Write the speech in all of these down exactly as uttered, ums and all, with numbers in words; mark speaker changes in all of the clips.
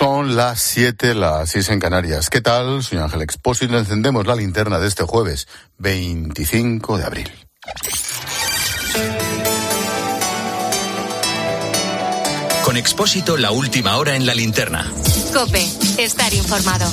Speaker 1: Son las siete, las seis en Canarias. ¿Qué tal? Soy Ángel Expósito. Encendemos la linterna de este jueves, veinticinco de abril.
Speaker 2: Con Expósito, la última hora en la linterna.
Speaker 3: COPE, estar informado.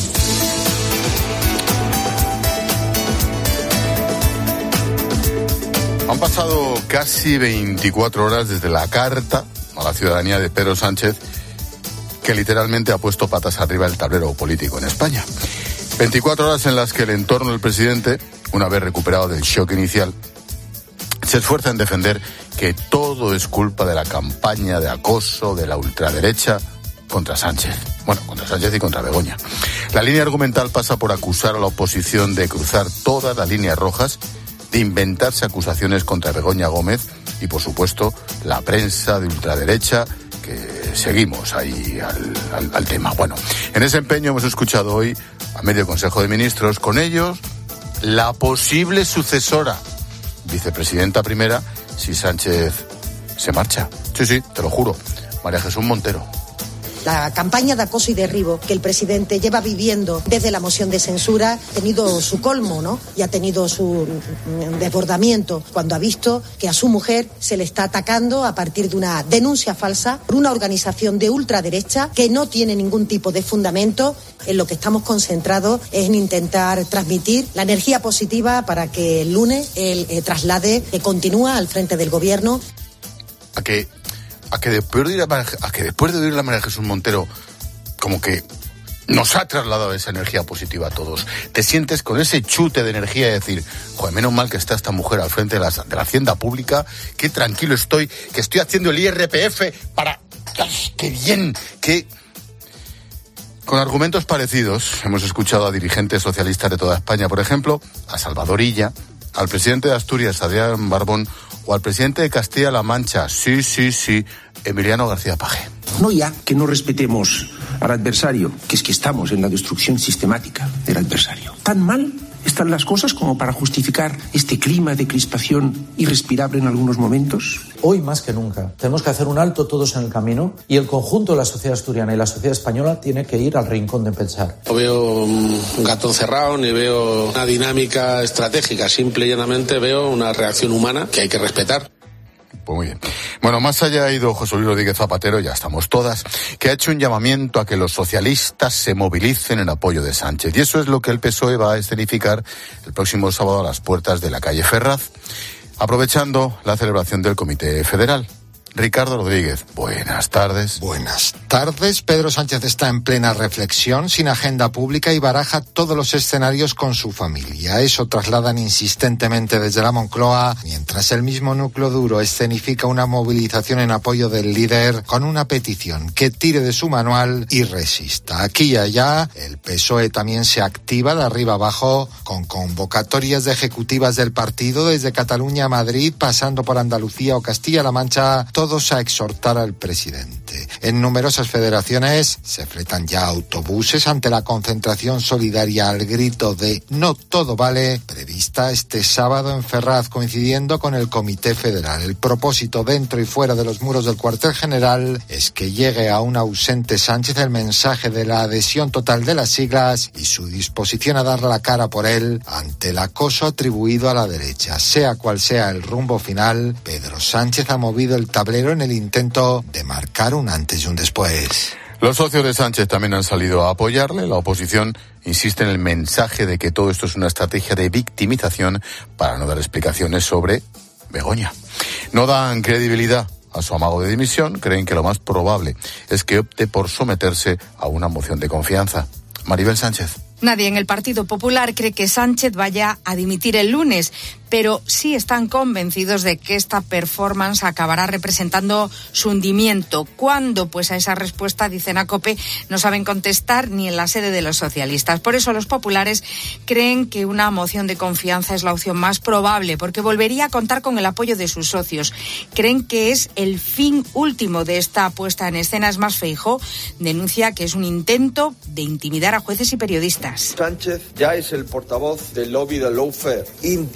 Speaker 1: Han pasado casi veinticuatro horas desde la carta a la ciudadanía de Pedro Sánchez, que literalmente ha puesto patas arriba el tablero político en España. veinticuatro horas en las que el entorno del presidente, una vez recuperado del shock inicial, se esfuerza en defender que todo es culpa de la campaña de acoso de la ultraderecha contra Sánchez. Bueno, contra Sánchez y contra Begoña. La línea argumental pasa por acusar a la oposición de cruzar todas las líneas rojas, de inventarse acusaciones contra Begoña Gómez y, por supuesto, la prensa de ultraderecha, que seguimos ahí al, al, al tema. Bueno, en ese empeño hemos escuchado hoy a medio Consejo de Ministros, con ellos la posible sucesora, vicepresidenta primera, si Sánchez se marcha. Sí, sí, te lo juro, María Jesús Montero.
Speaker 4: La campaña de acoso y derribo que el presidente lleva viviendo desde la moción de censura ha tenido su colmo, ¿no? Y ha tenido su desbordamiento cuando ha visto que a su mujer se le está atacando a partir de una denuncia falsa por una organización de ultraderecha que no tiene ningún tipo de fundamento. En lo que estamos concentrados es en intentar transmitir la energía positiva para que el lunes él eh, traslade que continúa al frente del gobierno.
Speaker 1: ¿A qué? A que, después de ir a, a que después de oír a María Jesús Montero, como que nos ha trasladado esa energía positiva a todos. Te sientes con ese chute de energía y decir, joder, menos mal que está esta mujer al frente de la, de la hacienda pública, qué tranquilo estoy, que estoy haciendo el I R P F para... ¡Ay, qué bien! ¡Qué...! Con argumentos parecidos hemos escuchado a dirigentes socialistas de toda España, por ejemplo, a Salvador Illa, al presidente de Asturias, Adrián Barbón, o al presidente de Castilla-La Mancha, sí, sí, sí, Emiliano García Paje.
Speaker 5: No ya que no respetemos al adversario, que es que estamos en la destrucción sistemática del adversario. ¿Tan mal están las cosas como para justificar este clima de crispación irrespirable en algunos momentos?
Speaker 6: Hoy más que nunca tenemos que hacer un alto todos en el camino y el conjunto de la sociedad asturiana y la sociedad española tiene que ir al rincón de pensar.
Speaker 7: No veo un gato encerrado ni veo una dinámica estratégica, simple y llanamente veo una reacción humana que hay que respetar.
Speaker 1: Pues muy bien. Bueno, más allá ha ido José Luis Rodríguez Zapatero, ya estamos todas, que ha hecho un llamamiento a que los socialistas se movilicen en apoyo de Sánchez. Y eso es lo que el P S O E va a escenificar el próximo sábado a las puertas de la calle Ferraz, aprovechando la celebración del Comité Federal. Ricardo Rodríguez, buenas tardes.
Speaker 8: Buenas tardes. Pedro Sánchez está en plena reflexión, sin agenda pública, y baraja todos los escenarios con su familia. Eso trasladan insistentemente desde la Moncloa, mientras el mismo núcleo duro escenifica una movilización en apoyo del líder con una petición: que tire de su manual y resista. Aquí y allá, el P S O E también se activa de arriba abajo, con convocatorias de ejecutivas del partido desde Cataluña a Madrid, pasando por Andalucía o Castilla-La Mancha, todos a exhortar al presidente. En numerosas federaciones se fletan ya autobuses ante la concentración solidaria al grito de "no todo vale", prevista este sábado en Ferraz, coincidiendo con el Comité Federal. El propósito, dentro y fuera de los muros del cuartel general, es que llegue a un ausente Sánchez el mensaje de la adhesión total de las siglas y su disposición a dar la cara por él ante el acoso atribuido a la derecha. Sea cual sea el rumbo final, Pedro Sánchez ha movido el tablero en el intento de marcar un antes y un después.
Speaker 1: Los socios de Sánchez también han salido a apoyarle. La oposición insiste en el mensaje de que todo esto es una estrategia de victimización para no dar explicaciones sobre Begoña. No dan credibilidad a su amago de dimisión. Creen que lo más probable es que opte por someterse a una moción de confianza. Maribel Sánchez.
Speaker 9: Nadie en el Partido Popular cree que Sánchez vaya a dimitir el lunes, pero sí están convencidos de que esta performance acabará representando su hundimiento. ¿Cuándo? Pues a esa respuesta, dicen a COPE, no saben contestar ni en la sede de los socialistas. Por eso los populares creen que una moción de confianza es la opción más probable, porque volvería a contar con el apoyo de sus socios. Creen que es el fin último de esta puesta en escena. Es más, Feijóo denuncia que es un intento de intimidar a jueces y periodistas.
Speaker 10: Sánchez ya es el portavoz del lobby del lawfare, indistinguible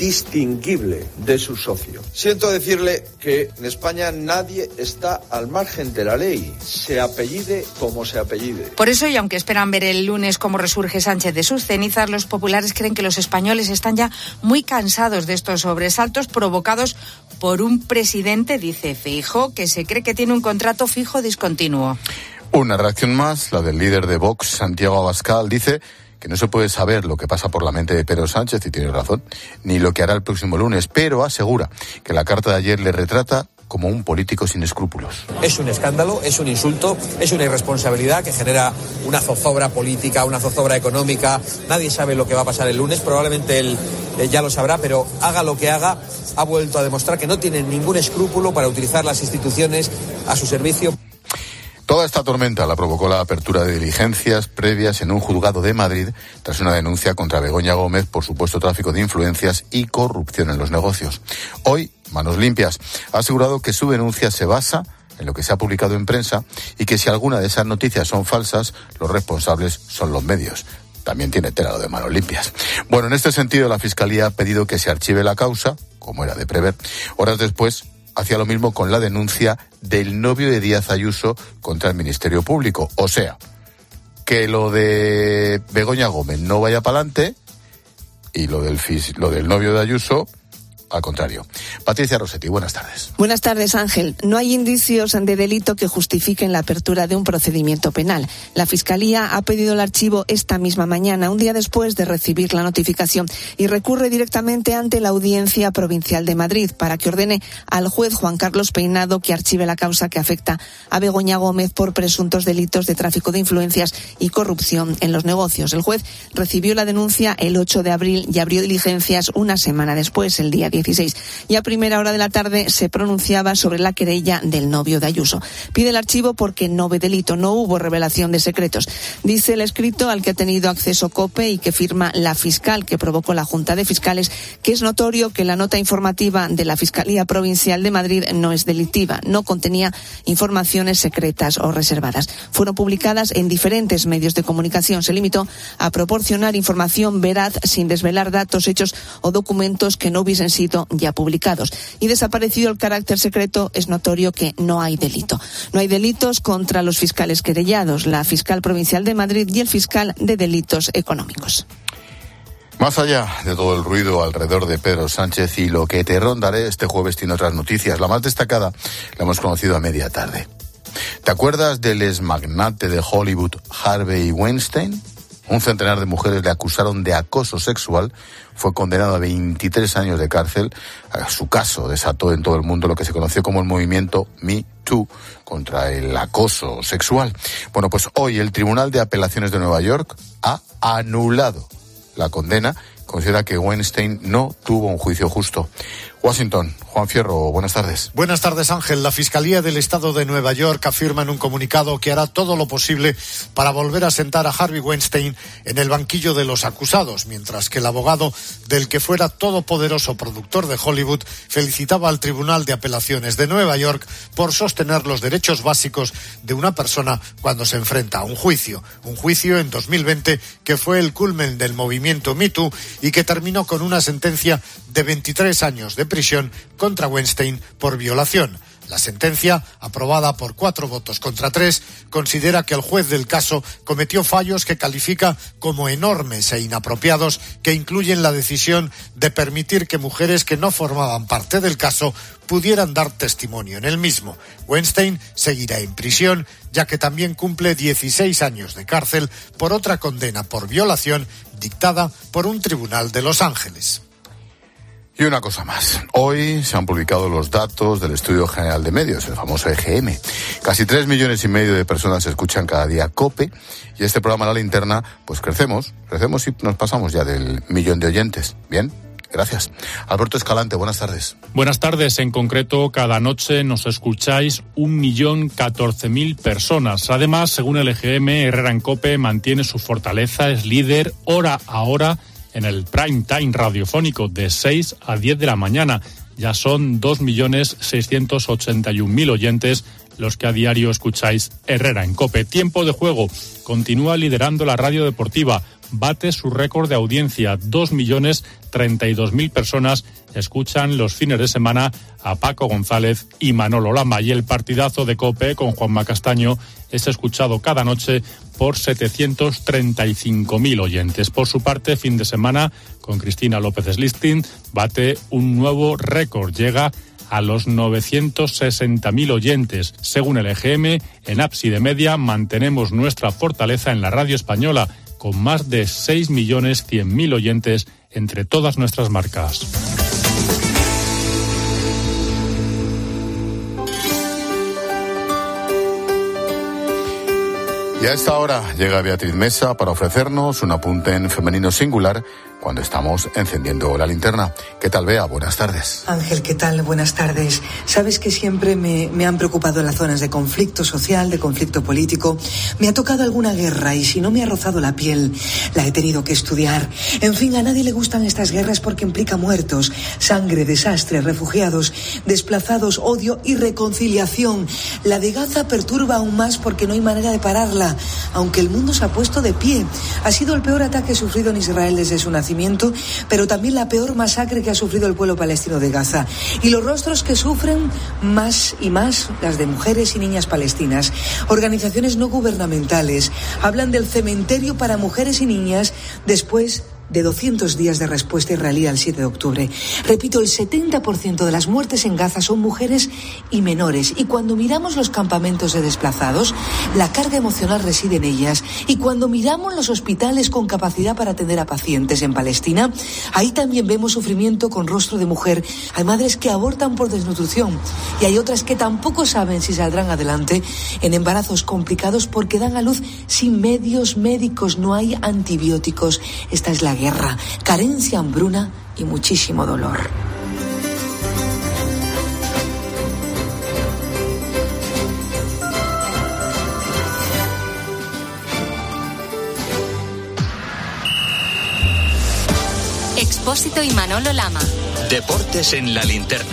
Speaker 10: indistinguible de su socio. Siento decirle que en España nadie está al margen de la ley, se apellide como se apellide.
Speaker 9: Por eso, y aunque esperan ver el lunes cómo resurge Sánchez de sus cenizas, los populares creen que los españoles están ya muy cansados de estos sobresaltos provocados por un presidente, dice Feijóo, que se cree que tiene un contrato fijo discontinuo.
Speaker 1: Una reacción más, la del líder de Vox, Santiago Abascal, dice que no se puede saber lo que pasa por la mente de Pedro Sánchez, y tiene razón, ni lo que hará el próximo lunes, pero asegura que la carta de ayer le retrata como un político sin escrúpulos.
Speaker 11: Es un escándalo, es un insulto, es una irresponsabilidad que genera una zozobra política, una zozobra económica. Nadie sabe lo que va a pasar el lunes, probablemente él eh, ya lo sabrá, pero haga lo que haga, ha vuelto a demostrar que no tiene ningún escrúpulo para utilizar las instituciones a su servicio.
Speaker 1: Toda esta tormenta la provocó la apertura de diligencias previas en un juzgado de Madrid tras una denuncia contra Begoña Gómez por supuesto tráfico de influencias y corrupción en los negocios. Hoy, Manos Limpias ha asegurado que su denuncia se basa en lo que se ha publicado en prensa y que si alguna de esas noticias son falsas, los responsables son los medios. También tiene tela lo de Manos Limpias. Bueno, en este sentido, la Fiscalía ha pedido que se archive la causa, como era de prever. Horas después, hacía lo mismo con la denuncia del novio de Díaz Ayuso contra el Ministerio Público. O sea, que lo de Begoña Gómez no vaya para adelante y lo del, lo del novio de Ayuso, al contrario. Patricia Rossetti, buenas tardes.
Speaker 12: Buenas tardes, Ángel. No hay indicios de delito que justifiquen la apertura de un procedimiento penal. La Fiscalía ha pedido el archivo esta misma mañana, un día después de recibir la notificación, y recurre directamente ante la Audiencia Provincial de Madrid para que ordene al juez Juan Carlos Peinado que archive la causa que afecta a Begoña Gómez por presuntos delitos de tráfico de influencias y corrupción en los negocios. El juez recibió la denuncia el ocho de abril y abrió diligencias una semana después, el día dieciséis, y a primera hora de la tarde se pronunciaba sobre la querella del novio de Ayuso. Pide el archivo porque no ve delito, no hubo revelación de secretos. Dice el escrito al que ha tenido acceso COPE y que firma la fiscal que provocó la Junta de Fiscales que es notorio que la nota informativa de la Fiscalía Provincial de Madrid no es delictiva, no contenía informaciones secretas o reservadas. Fueron publicadas en diferentes medios de comunicación. Se limitó a proporcionar información veraz sin desvelar datos, hechos o documentos que no hubiesen sido ya publicados. Y desaparecido el carácter secreto, es notorio que no hay delito. No hay delitos contra los fiscales querellados, la fiscal provincial de Madrid y el fiscal de delitos económicos.
Speaker 1: Más allá de todo el ruido alrededor de Pedro Sánchez y lo que te rondaré, este jueves tiene otras noticias. La más destacada la hemos conocido a media tarde. ¿Te acuerdas del exmagnate de Hollywood, Harvey Weinstein? Un centenar de mujeres le acusaron de acoso sexual, fue condenado a veintitrés años de cárcel. Su caso desató en todo el mundo lo que se conoció como el movimiento Me Too contra el acoso sexual. Bueno, pues hoy el Tribunal de Apelaciones de Nueva York ha anulado la condena. Considera que Weinstein no tuvo un juicio justo. Washington, Juan Fierro, buenas tardes.
Speaker 13: Buenas tardes, Ángel. La Fiscalía del Estado de Nueva York afirma en un comunicado que hará todo lo posible para volver a sentar a Harvey Weinstein en el banquillo de los acusados, mientras que el abogado del que fuera todopoderoso productor de Hollywood felicitaba al Tribunal de Apelaciones de Nueva York por sostener los derechos básicos de una persona cuando se enfrenta a un juicio. Un juicio en dos mil veinte que fue el culmen del movimiento Me Too y que terminó con una sentencia de veintitrés años de prisión contra Weinstein por violación. La sentencia, aprobada por cuatro votos contra tres, considera que el juez del caso cometió fallos que califica como enormes e inapropiados, que incluyen la decisión de permitir que mujeres que no formaban parte del caso pudieran dar testimonio en el mismo. Weinstein seguirá en prisión, ya que también cumple dieciséis años de cárcel por otra condena por violación dictada por un tribunal de Los Ángeles.
Speaker 1: Y una cosa más. Hoy se han publicado los datos del Estudio General de Medios, el famoso E G M. Casi tres millones y medio de personas escuchan cada día COPE y este programa La Linterna, pues crecemos, crecemos y nos pasamos ya del millón de oyentes. Bien, gracias. Alberto Escalante, buenas tardes.
Speaker 14: Buenas tardes. En concreto, cada noche nos escucháis un millón catorce mil personas. Además, según el E G M, Herrera en COPE mantiene su fortaleza, es líder hora a hora en el prime time radiofónico de seis a diez de la mañana. Ya son dos millones seiscientos ochenta y un mil oyentes los que a diario escucháis Herrera en COPE. Tiempo de juego. Continúa liderando la radio deportiva. Bate su récord de audiencia. dos millones treinta y dos mil personas escuchan los fines de semana a Paco González y Manolo Lama. Y el partidazo de COPE con Juanma Castaño es escuchado cada noche por setecientos treinta y cinco mil oyentes. Por su parte, fin de semana con Cristina López Slistin bate un nuevo récord. Llega a los novecientos sesenta mil oyentes. Según el E G M, en Ábside Media mantenemos nuestra fortaleza en la radio española, con más de seis millones cien mil oyentes entre todas nuestras marcas.
Speaker 1: Y a esta hora llega Beatriz Mesa para ofrecernos un apunte en femenino singular cuando estamos encendiendo la linterna. ¿Qué tal, Bea? Buenas tardes.
Speaker 15: Ángel, ¿qué tal? Buenas tardes. Sabes que siempre me, me han preocupado las zonas de conflicto social, de conflicto político. Me ha tocado alguna guerra y si no me ha rozado la piel, la he tenido que estudiar. En fin, a nadie le gustan estas guerras porque implica muertos, sangre, desastre, refugiados, desplazados, odio y reconciliación. La de Gaza perturba aún más porque no hay manera de pararla, aunque el mundo se ha puesto de pie. Ha sido el peor ataque sufrido en Israel desde su nacimiento, pero también la peor masacre que ha sufrido el pueblo palestino de Gaza. Y los rostros que sufren más y más, las de mujeres y niñas palestinas. Organizaciones no gubernamentales hablan del cementerio para mujeres y niñas después de doscientos días de respuesta israelí al siete de octubre. Repito, el setenta por ciento de las muertes en Gaza son mujeres y menores. Y cuando miramos los campamentos de desplazados, la carga emocional reside en ellas. Y cuando miramos los hospitales con capacidad para atender a pacientes en Palestina, ahí también vemos sufrimiento con rostro de mujer. Hay madres que abortan por desnutrición y hay otras que tampoco saben si saldrán adelante en embarazos complicados porque dan a luz sin medios médicos. No hay antibióticos. Esta es la guerra, carencia, hambruna y muchísimo dolor.
Speaker 3: Expósito y Manolo Lama.
Speaker 2: Deportes en la linterna.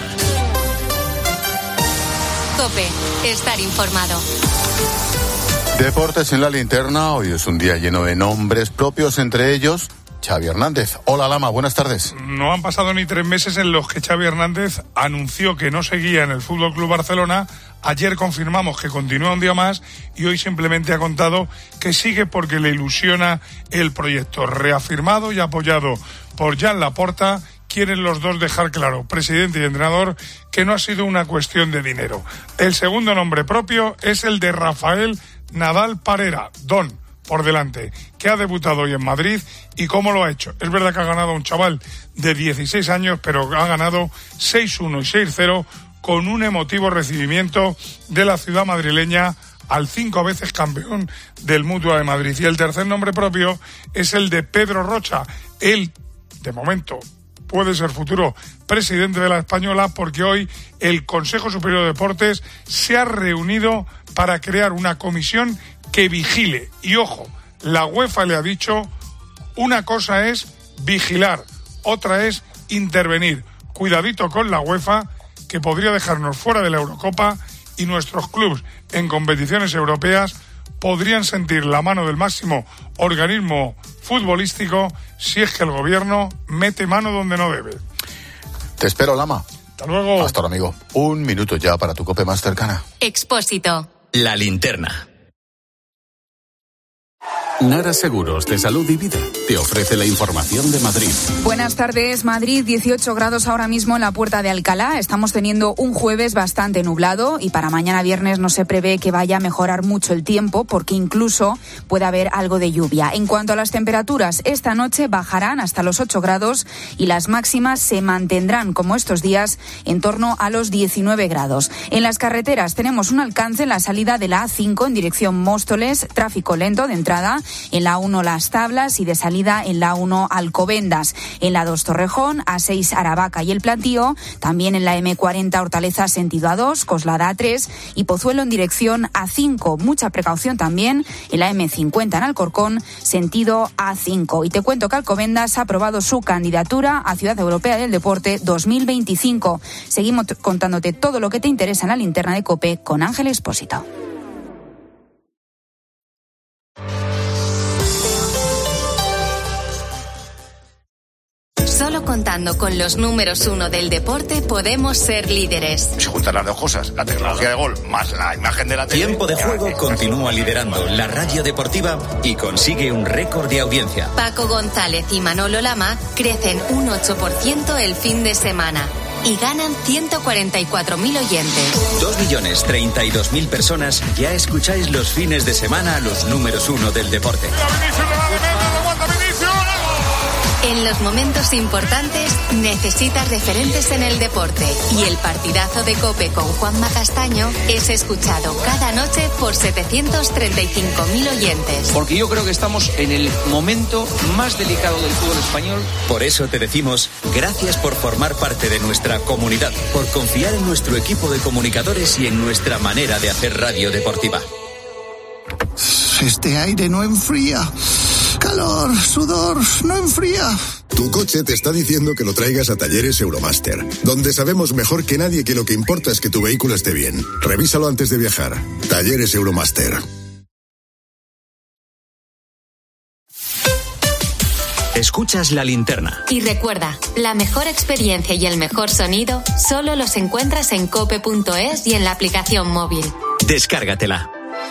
Speaker 3: COPE, estar informado.
Speaker 1: Deportes en la linterna. Hoy es un día lleno de nombres propios, entre ellos Xavi Hernández. Hola, Lama, buenas tardes.
Speaker 16: No han pasado ni tres meses en los que Xavi Hernández anunció que no seguía en el F C Barcelona. Ayer confirmamos que continúa un día más y hoy simplemente ha contado que sigue porque le ilusiona el proyecto. Reafirmado y apoyado por Joan Laporta, quieren los dos dejar claro, presidente y entrenador, que no ha sido una cuestión de dinero. El segundo nombre propio es el de Rafael Nadal Parera, Don, por delante, que ha debutado hoy en Madrid. ¿Y cómo lo ha hecho? Es verdad que ha ganado un chaval de dieciséis años, pero ha ganado seis uno y seis cero con un emotivo recibimiento de la ciudad madrileña al cinco veces campeón del Mutua de Madrid. Y el tercer nombre propio es el de Pedro Rocha. Él, de momento, puede ser futuro presidente de la Española porque hoy el Consejo Superior de Deportes se ha reunido para crear una comisión que vigile. Y ojo, la UEFA le ha dicho, una cosa es vigilar, otra es intervenir. Cuidadito con la UEFA, que podría dejarnos fuera de la Eurocopa y nuestros clubes en competiciones europeas podrían sentir la mano del máximo organismo futbolístico si es que el gobierno mete mano donde no debe.
Speaker 1: Te espero, Lama.
Speaker 16: Hasta luego.
Speaker 1: Hasta ahora, amigo. Un minuto ya para tu COPE más cercana.
Speaker 3: Expósito.
Speaker 2: La linterna.
Speaker 17: Nara Seguros de Salud y Vida te ofrece la información de Madrid.
Speaker 18: Buenas tardes. Madrid, dieciocho grados ahora mismo en la Puerta de Alcalá. Estamos teniendo un jueves bastante nublado y para mañana viernes no se prevé que vaya a mejorar mucho el tiempo porque incluso puede haber algo de lluvia. En cuanto a las temperaturas, esta noche bajarán hasta los ocho grados y las máximas se mantendrán como estos días en torno a los diecinueve grados. En las carreteras tenemos un alcance en la salida de la A cinco en dirección Móstoles, tráfico lento de entrada en la uno Las Tablas y de salida en la uno Alcobendas. En la dos Torrejón, A seis Aravaca y El Plantío. También en la eme cuarenta Hortaleza sentido A dos, Coslada A tres y Pozuelo en dirección A cinco. Mucha precaución también en la eme cincuenta en Alcorcón, sentido A cinco. Y te cuento que Alcobendas ha aprobado su candidatura a Ciudad Europea del Deporte dos mil veinticinco. Seguimos contándote todo lo que te interesa en la linterna de COPE con Ángel Expósito.
Speaker 3: Solo contando con los números uno del deporte podemos ser líderes.
Speaker 19: Se juntan las dos cosas, la tecnología de gol más la imagen de la tele.
Speaker 2: Tiempo de Juego continúa liderando la radio deportiva y consigue un récord de audiencia.
Speaker 3: Paco González y Manolo Lama crecen un ocho por ciento el fin de semana y ganan ciento cuarenta y cuatro mil oyentes.
Speaker 2: Dos millones treinta y dos mil personas ya escucháis los fines de semana a los números uno del deporte.
Speaker 3: En los momentos importantes necesitas referentes en el deporte y el partidazo de COPE con Juanma Castaño es escuchado cada noche por setecientos treinta y cinco mil oyentes.
Speaker 11: Porque yo creo que estamos en el momento más delicado del fútbol español.
Speaker 2: Por eso te decimos gracias por formar parte de nuestra comunidad, por confiar en nuestro equipo de comunicadores y en nuestra manera de hacer radio deportiva.
Speaker 20: Este aire no enfría. Calor, sudor, no enfría.
Speaker 21: Tu coche te está diciendo que lo traigas a Talleres Euromaster, donde sabemos mejor que nadie que lo que importa es que tu vehículo esté bien. Revísalo antes de viajar. Talleres Euromaster.
Speaker 2: Escuchas la linterna.
Speaker 3: Y recuerda, la mejor experiencia y el mejor sonido solo los encuentras en cope punto es y en la aplicación móvil.
Speaker 2: Descárgatela.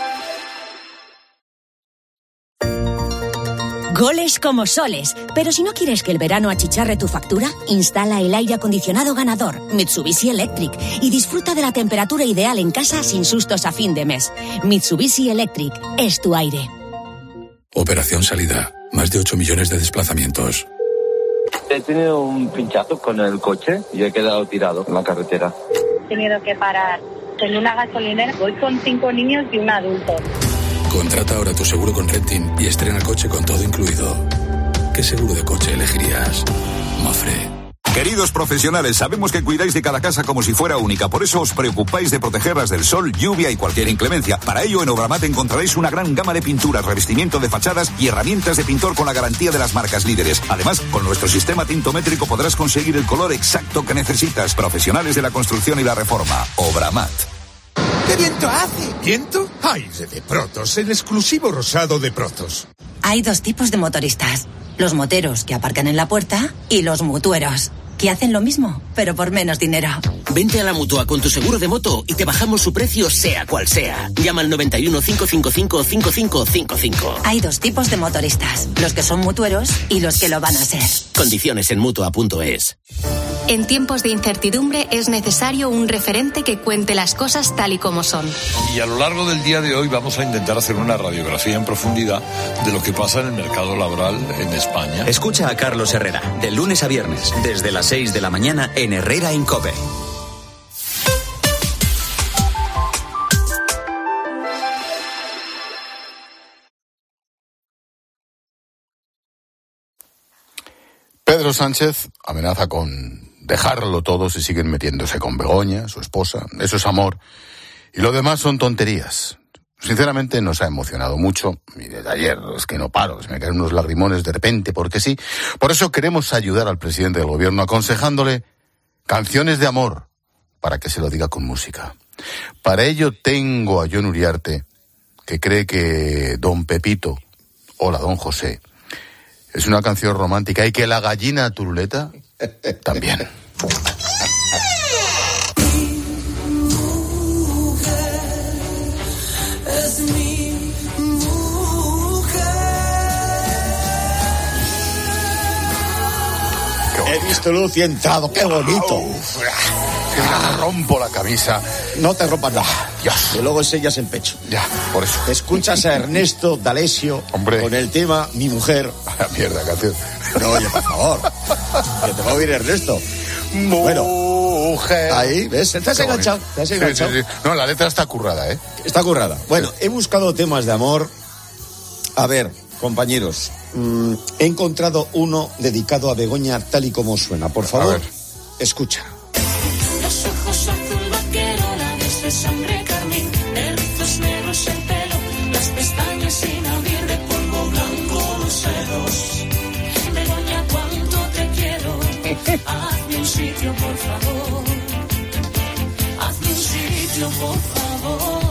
Speaker 22: Goles como soles. Pero si no quieres que el verano achicharre tu factura, instala el aire acondicionado ganador Mitsubishi Electric y disfruta de la temperatura ideal en casa sin sustos a fin de mes. Mitsubishi Electric es tu aire.
Speaker 23: Operación Salida. Más de ocho millones de desplazamientos.
Speaker 24: He tenido un pinchazo con el coche y he quedado tirado en la carretera.
Speaker 25: He tenido que parar en una gasolinera. Voy con cinco niños y un adulto.
Speaker 23: Contrata ahora tu seguro con Renting y estrena el coche con todo incluido. ¿Qué seguro de coche elegirías? Mafre.
Speaker 26: Queridos profesionales, sabemos que cuidáis de cada casa como si fuera única, por eso os preocupáis de protegerlas del sol, lluvia y cualquier inclemencia. Para ello, en Obramat encontraréis una gran gama de pinturas, revestimiento de fachadas y herramientas de pintor con la garantía de las marcas líderes. Además, con nuestro sistema tintométrico podrás conseguir el color exacto que necesitas. Profesionales de la construcción y la reforma. Obramat.
Speaker 27: ¡Qué viento hace! ¿Viento? Aire de Protos, el exclusivo rosado de Protos.
Speaker 28: Hay dos tipos de motoristas. Los moteros, que aparcan en la puerta, y los mutueros, que hacen lo mismo, pero por menos dinero.
Speaker 29: Vente a la Mutua con tu seguro de moto y te bajamos su precio sea cual sea. Llama al noventa y uno, cinco cinco cinco, cinco cinco cinco cinco.
Speaker 28: Hay dos tipos de motoristas, los que son mutueros y los que lo van a ser.
Speaker 29: Condiciones en Mutua punto es.
Speaker 3: En tiempos de incertidumbre es necesario un referente que cuente las cosas tal y como son.
Speaker 30: Y a lo largo del día de hoy vamos a intentar hacer una radiografía en profundidad de lo que pasa en el mercado laboral en España.
Speaker 2: Escucha a Carlos Herrera, de lunes a viernes, desde las seis de la mañana en Herrera en COPE.
Speaker 1: Pedro Sánchez amenaza con dejarlo todo si siguen metiéndose con Begoña, su esposa. Eso es amor. Y lo demás son tonterías. Sinceramente nos ha emocionado mucho. Y desde ayer es que no paro, se me caen unos lagrimones de repente, porque sí. Por eso queremos ayudar al presidente del gobierno aconsejándole canciones de amor para que se lo diga con música. Para ello tengo a Jon Uriarte, que cree que Don Pepito, hola Don José, es una canción romántica y que La gallina turuleta también.
Speaker 31: He visto luz y he entrado, qué bonito.
Speaker 1: Uf, que me rompo la camisa.
Speaker 31: No te rompas nada.
Speaker 1: Dios.
Speaker 31: Que luego enseñas el pecho.
Speaker 1: Ya, por eso.
Speaker 31: Escuchas a Ernesto D'Alessio
Speaker 1: Hombre.
Speaker 31: con el tema Mi mujer.
Speaker 1: La mierda, canción.
Speaker 31: No, oye, por favor. Que te va a oír Ernesto. Bueno.
Speaker 1: Mujer.
Speaker 31: Ahí, ¿ves? Te has
Speaker 1: Qué
Speaker 31: enganchado.
Speaker 1: bonito.
Speaker 31: Te has enganchado.
Speaker 1: Sí, sí, sí. No, la letra está currada, ¿eh?
Speaker 31: Está currada. Bueno, he buscado temas de amor. A ver,
Speaker 4: compañeros, mmm, he encontrado uno dedicado a Begoña tal y como suena. Por favor, escucha.
Speaker 5: Los ojos azul vaquero, labios de sangre carmín, erizos negros el pelo, las pestañas sin abrir, de polvo blanco los dedos. Begoña, cuánto te quiero, hazme un sitio, por favor. Hazme un sitio, por favor.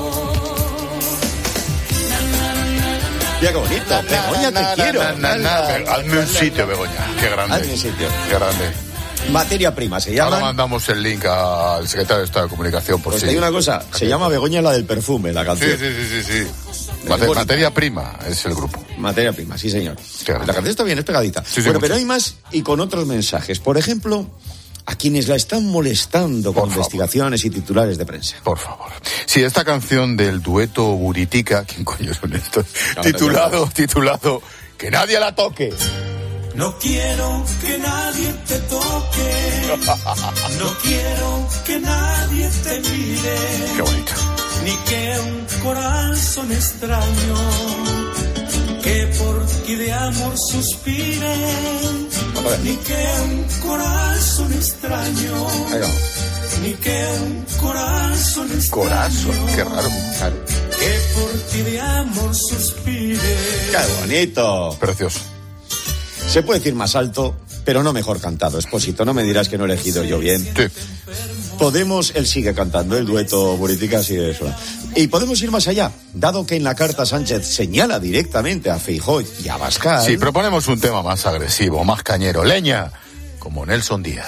Speaker 4: Mira qué bonito. Begoña, te quiero.
Speaker 1: Hazme un sitio, Begoña. Qué grande.
Speaker 4: Hazme un sitio.
Speaker 1: Qué grande.
Speaker 4: Materia prima, se llama.
Speaker 1: Ahora mandamos el link al secretario de Estado de Comunicación, por
Speaker 4: pues
Speaker 1: si...
Speaker 4: hay una cosa, se llama Begoña la del perfume, la canción.
Speaker 1: Sí, sí, sí, sí. sí. Mate, materia prima es el grupo.
Speaker 4: Materia prima, sí, señor. La canción está bien, es pegadita.
Speaker 1: Sí, sí,
Speaker 4: bueno,
Speaker 1: mucho.
Speaker 4: pero hay más y con otros mensajes. Por ejemplo, a quienes la están molestando con investigaciones y titulares de prensa.
Speaker 1: Por favor. Sí, esta canción del dueto Buritica, ¿quién coño son estos? No, titulado, no. titulado, Que nadie la toque.
Speaker 5: No quiero que nadie te toque. No quiero que nadie te mire.
Speaker 1: Qué bonito.
Speaker 5: Ni que un corazón extraño que por ti de amor suspire. Ni que un corazón extraño. Ni que un corazón extraño.
Speaker 1: Corazón, qué raro.
Speaker 5: Que por ti de amor suspire.
Speaker 4: Qué bonito.
Speaker 1: Precioso.
Speaker 4: Se puede decir más alto, pero no mejor cantado. Expósito, no me dirás que no he elegido yo bien.
Speaker 1: Sí.
Speaker 4: Podemos, él sigue cantando, el dueto Buritica sigue eso. Y podemos ir más allá, dado que en la carta Sánchez señala directamente a Feijóo y a Abascal.
Speaker 1: Sí, proponemos un tema más agresivo, más cañero. Leña, como Nelson Díaz.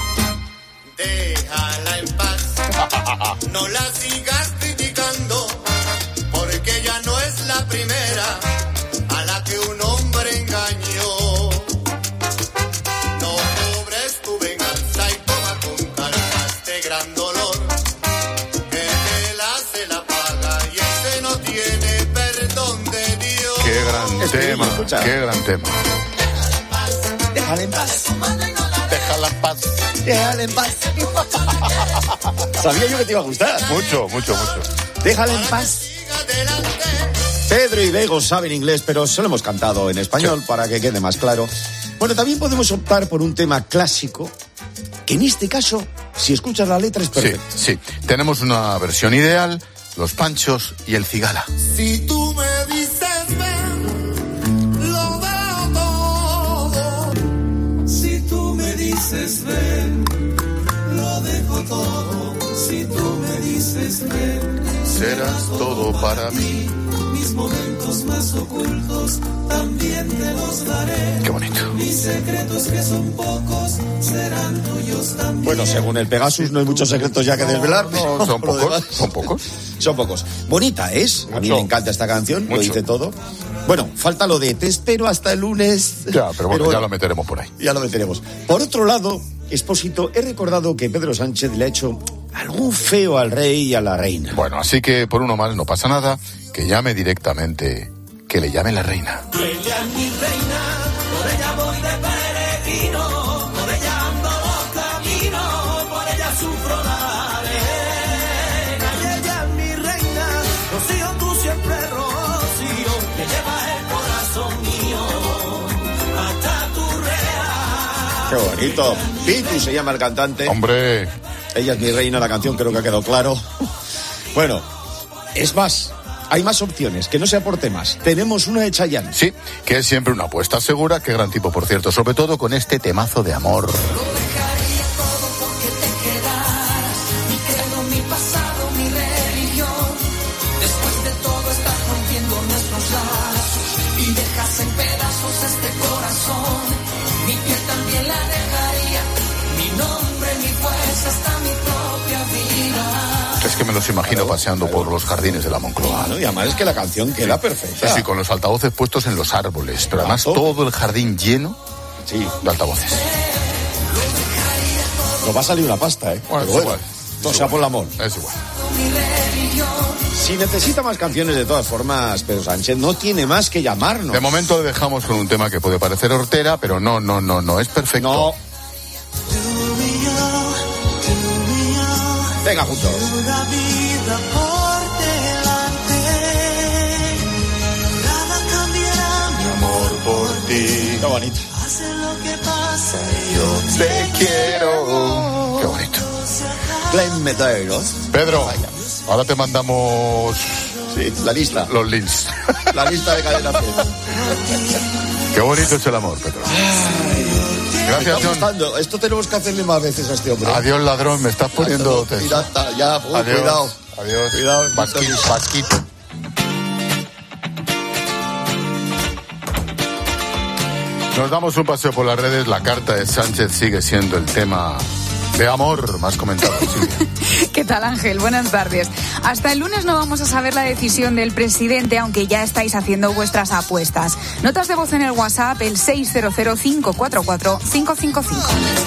Speaker 6: Déjala en paz, no la sigas criticando, porque ella no es la primera a la que un hombre engañó. No cobres tu venganza y toma con calma este gran dolor, que él hace la paga y ese no tiene perdón de Dios.
Speaker 1: Qué gran
Speaker 4: Es
Speaker 1: tema,
Speaker 4: escucha.
Speaker 1: qué gran tema.
Speaker 4: Déjala en paz.
Speaker 1: Déjala en paz.
Speaker 4: Déjala en paz. Sabía yo que te iba a gustar.
Speaker 1: Mucho, mucho, mucho.
Speaker 4: Déjala en paz. Pedro y Bego saben inglés, pero se lo hemos cantado en español sí. para que quede más claro. Bueno, también podemos optar por un tema clásico, que en este caso, si escuchas la letra, es perfecto.
Speaker 1: Sí, sí. Tenemos una versión ideal, Los Panchos y el Cigala.
Speaker 6: Si tú me dices ven, lo veo todo.
Speaker 5: Si tú me dices ven, lo dejo todo. Si tú me dices ven,
Speaker 1: serás todo para mí.
Speaker 5: Mis momentos más ocultos también te los daré.
Speaker 1: Qué bonito.
Speaker 5: Mis secretos que son pocos serán tuyos también.
Speaker 4: Bueno, según el Pegasus no hay muchos secretos ya que desvelar.
Speaker 1: No, no, son pocos, son pocos.
Speaker 4: Son pocos. Bonita es, a mí
Speaker 1: Mucho.
Speaker 4: me encanta esta canción,
Speaker 1: Mucho.
Speaker 4: lo dice todo. Bueno, falta lo de te espero hasta el lunes.
Speaker 1: Ya, pero bueno,
Speaker 4: Pero bueno,
Speaker 1: ya lo meteremos por ahí.
Speaker 4: Ya lo meteremos. Por otro lado, Expósito, he recordado que Pedro Sánchez le ha hecho algún feo al rey y a la reina.
Speaker 1: Bueno, así que por uno más no pasa nada, que llame directamente, que le llame la reina.
Speaker 5: Ella es mi reina, por ella voy de peregrino, por ella ando los caminos, por ella sufro la arena. Y ella es mi reina, Rocío, tú siempre Rocío, que llevas el corazón mío hasta tu real.
Speaker 4: Qué bonito. Pitu se llama el cantante.
Speaker 1: Hombre.
Speaker 4: Ella es mi reina, la canción creo que ha quedado claro. Bueno, es más, hay más opciones, que no sea por temas. Tenemos una de Chayanne.
Speaker 1: Sí, que es siempre una apuesta segura. Qué gran tipo, por cierto, sobre todo con este temazo de amor. Es que me los imagino paseando por los jardines de la Moncloa.
Speaker 4: ¿no? Y además es que la canción queda perfecta.
Speaker 1: Sí, sí, con los altavoces puestos en los árboles, pero además todo el jardín lleno
Speaker 4: sí.
Speaker 1: de altavoces.
Speaker 4: Nos va a salir una pasta, ¿eh?
Speaker 1: Bueno,
Speaker 4: pero
Speaker 1: es
Speaker 4: bueno,
Speaker 1: igual.
Speaker 4: No sea por el amor.
Speaker 1: Es igual.
Speaker 4: Si necesita más canciones, de todas formas, Pedro Sánchez no tiene más que llamarnos.
Speaker 1: De momento le dejamos con un tema que puede parecer hortera, pero no, no, no, no, es perfecto.
Speaker 4: No. Venga, juntos.
Speaker 5: Una vida por delante, nada cambiará mi Pase lo que pase, yo
Speaker 1: te quiero. Qué bonito.
Speaker 4: Glenn Medeiros.
Speaker 1: Pedro, ahora te mandamos...
Speaker 4: Sí, la lista.
Speaker 1: Los links.
Speaker 4: La lista de Cadena Cero.
Speaker 1: Qué bonito es el amor, Pedro. Gracias, John.
Speaker 4: Gustando. Esto tenemos que hacerle más veces a este hombre.
Speaker 1: Adiós, ladrón, me estás poniendo tenso.
Speaker 4: Pirata, ya, uy,
Speaker 1: adiós,
Speaker 4: cuidado.
Speaker 1: Adiós.
Speaker 4: Cuidado.
Speaker 1: Vasquito, Vasquito. Nos damos un paseo por las redes. La carta de Sánchez sigue siendo el tema de amor más comentado, Silvia.
Speaker 7: ¿Qué tal, Ángel? Buenas tardes. Hasta el lunes no vamos a saber la decisión del presidente, aunque ya estáis haciendo vuestras apuestas. Notas de voz en el WhatsApp, el seis cero cero, cinco cuatro cuatro, cinco cinco cinco.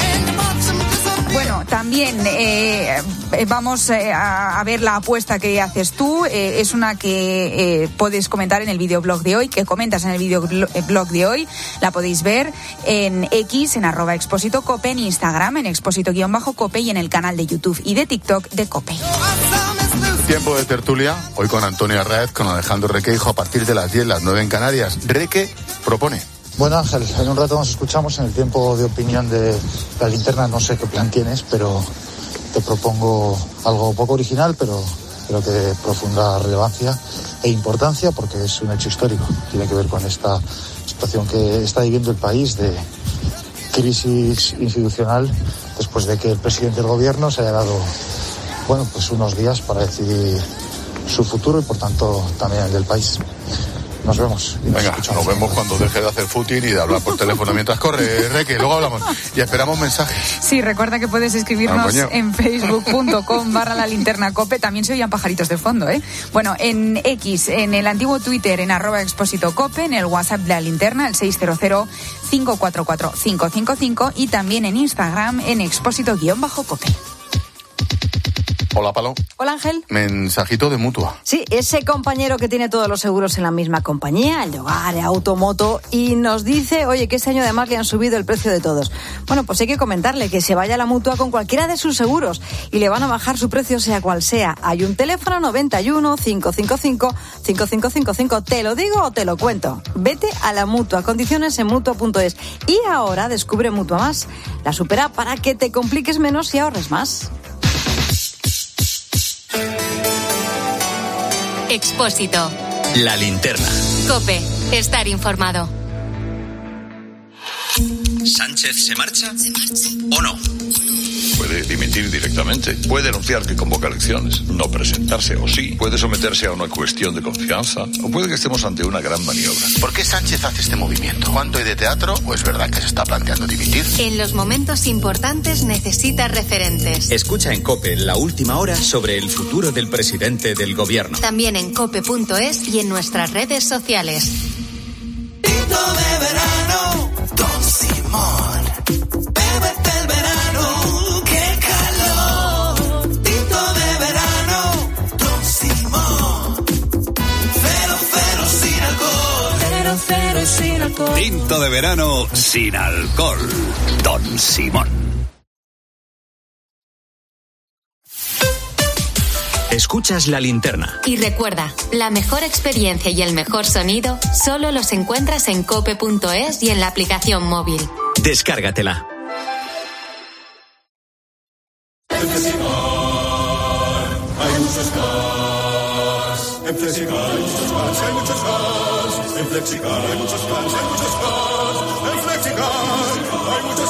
Speaker 7: Bueno, también eh, vamos eh, a, a ver la apuesta que haces tú. Eh, es una que eh, puedes comentar en el videoblog de hoy, que comentas en el videoblog de hoy. La podéis ver en X, en arroba Expósito Cope, en Instagram, en Expósito-Cope y en el canal de YouTube y de TikTok de Cope.
Speaker 1: Tiempo de tertulia, hoy con Antonio Arraez, con Alejandro Requeijo, a partir de las diez, las nueve en Canarias. Reque propone.
Speaker 8: Bueno, Ángel, en un rato nos escuchamos en el tiempo de opinión de La Linterna. No sé qué plan tienes, pero te propongo algo poco original, pero creo que de profunda relevancia e importancia, porque es un hecho histórico. Tiene que ver con esta situación que está viviendo el país de crisis institucional, después de que el presidente del gobierno se haya dado, bueno, pues unos días para decidir su futuro y, por tanto, también el del país. Nos vemos. Y nos
Speaker 1: Venga,
Speaker 8: escuchamos.
Speaker 1: nos vemos cuando deje de hacer footing y de hablar por teléfono mientras corre, Reque. Luego hablamos. Y esperamos mensajes.
Speaker 7: Sí, recuerda que puedes escribirnos
Speaker 1: Ah,
Speaker 7: en facebook punto com barra la linterna cope. También se oían pajaritos de fondo, ¿eh? Bueno, en X, en el antiguo Twitter, en arroba Expósito Cope, en el WhatsApp de la linterna, el seis cero cero, cinco cuatro cuatro, cinco cinco cinco y también en Instagram, en Expósito-Cope.
Speaker 1: Hola, Palo.
Speaker 9: Hola, Ángel.
Speaker 1: Mensajito de Mutua.
Speaker 9: Sí, ese compañero que tiene todos los seguros en la misma compañía, el de hogar, el automoto, y nos dice, oye, que este año además le han subido el precio de todos. Bueno, pues hay que comentarle que se vaya a la Mutua con cualquiera de sus seguros y le van a bajar su precio sea cual sea. Hay un teléfono noventa y uno, cinco cinco cinco, cinco cinco cinco cinco. ¿Te lo digo o te lo cuento? Vete a la Mutua, condiciones en mutua punto es. Y ahora descubre Mutua Más, la supera para que te compliques menos y ahorres más.
Speaker 3: Expósito.
Speaker 2: La linterna.
Speaker 3: Cope. Estar informado.
Speaker 2: ¿Sánchez se marcha? ¿O no?
Speaker 30: Puede dimitir directamente. Puede denunciar que convoca elecciones. No presentarse, o sí. Puede someterse a una cuestión de confianza. O puede que estemos ante una gran maniobra.
Speaker 1: ¿Por qué Sánchez hace este movimiento? ¿Cuánto hay de teatro o es verdad que se está planteando dimitir?
Speaker 3: En los momentos importantes necesitas referentes.
Speaker 2: Escucha en COPE la última hora sobre el futuro del presidente del gobierno.
Speaker 3: También en cope punto es y en nuestras redes sociales.
Speaker 5: Tinto de verano, Don Simón. Bébete el verano, qué calor. Tinto de verano, Don Simón. Cero, cero sin alcohol. Cero, cero y sin alcohol.
Speaker 10: Tinto de verano sin alcohol. Don Simón.
Speaker 2: Escuchas La Linterna.
Speaker 3: Y recuerda, la mejor experiencia y el mejor sonido solo los encuentras en cope punto es y en la aplicación móvil.
Speaker 2: Descárgatela.
Speaker 5: En Flexicar hay muchos cars. En Flexicar hay muchos cars, hay muchos cars. En Flexicar hay muchos cars, hay muchos cars. En Flexicar hay muchos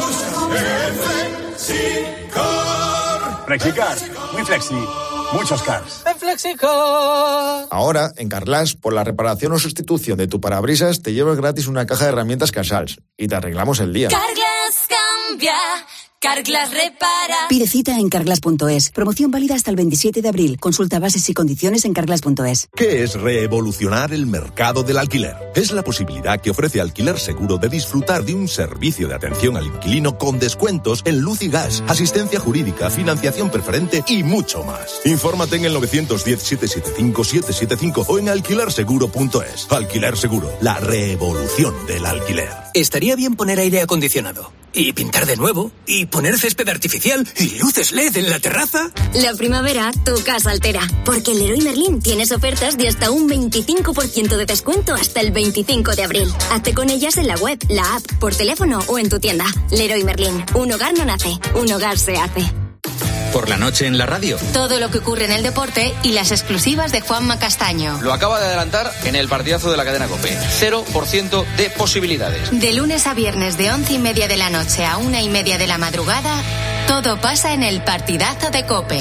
Speaker 5: cars. En Flexicar.
Speaker 12: Flexicar, muy flexi. Muchos cars.
Speaker 5: En Flexicar.
Speaker 4: Ahora, en Carglass, por la reparación o sustitución de tu parabrisas, te llevas gratis una caja de herramientas Casals y te arreglamos el día.
Speaker 3: Carglass cambia, Carglass repara.
Speaker 22: Pide cita en carglass punto es. Promoción válida hasta el veintisiete de abril. Consulta bases y condiciones en carglass punto es.
Speaker 13: ¿Qué es revolucionar el mercado del alquiler? Es la posibilidad que ofrece Alquiler Seguro de disfrutar de un servicio de atención al inquilino con descuentos en luz y gas, asistencia jurídica, financiación preferente y mucho más. Infórmate en el nueve uno cero, siete siete cinco, siete siete cinco o en alquiler seguro punto es. Alquiler Seguro, la revolución del alquiler.
Speaker 14: Estaría bien poner aire acondicionado y pintar de nuevo y
Speaker 11: poner césped artificial y luces L E D en la terraza?
Speaker 22: La primavera, tu casa altera. Porque en Leroy Merlin tienes ofertas de hasta un veinticinco por ciento de descuento hasta el veinticinco de abril. Hazte con ellas en la web, la app, por teléfono o en tu tienda. Leroy Merlin. Un hogar no nace, un hogar se hace.
Speaker 2: Por la noche en la radio.
Speaker 3: Todo lo que ocurre en el deporte y las exclusivas de Juanma Castaño.
Speaker 14: Lo acaba de adelantar en el partidazo de la cadena COPE. Cero por ciento de posibilidades.
Speaker 3: De lunes a viernes de once y media de la noche a una y media de la madrugada, todo pasa en el partidazo de COPE.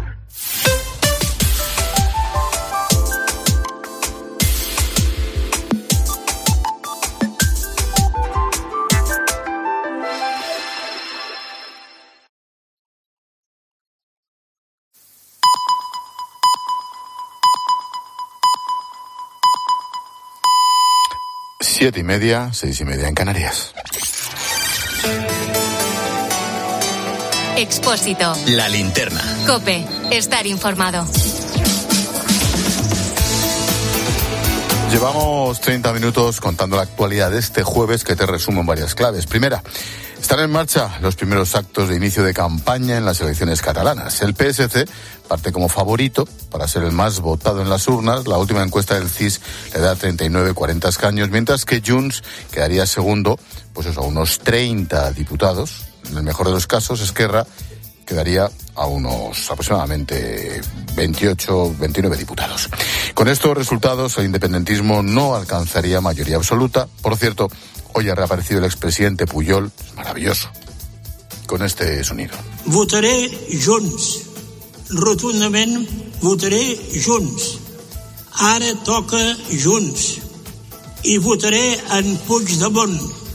Speaker 1: Siete y media, seis y media en Canarias.
Speaker 3: Expósito.
Speaker 2: La linterna.
Speaker 3: COPE. Estar informado.
Speaker 1: Llevamos treinta minutos contando la actualidad de este jueves, que te resumo en varias claves. Primera, están en marcha los primeros actos de inicio de campaña en las elecciones catalanas. El P S C parte como favorito para ser el más votado en las urnas. La última encuesta del C I S le da treinta y nueve, cuarenta escaños, mientras que Junts quedaría segundo, pues eso, a unos treinta diputados. En el mejor de los casos, Esquerra quedaría a unos aproximadamente veintiocho, veintinueve diputados. Con estos resultados, el independentismo no alcanzaría mayoría absoluta. Por cierto, hoy ha reaparecido el expresidente Pujol, es maravilloso, con este sonido.
Speaker 15: Votaré Junts, rotundament votaré Junts. Ara toca Junts i votaré en Puigdemont.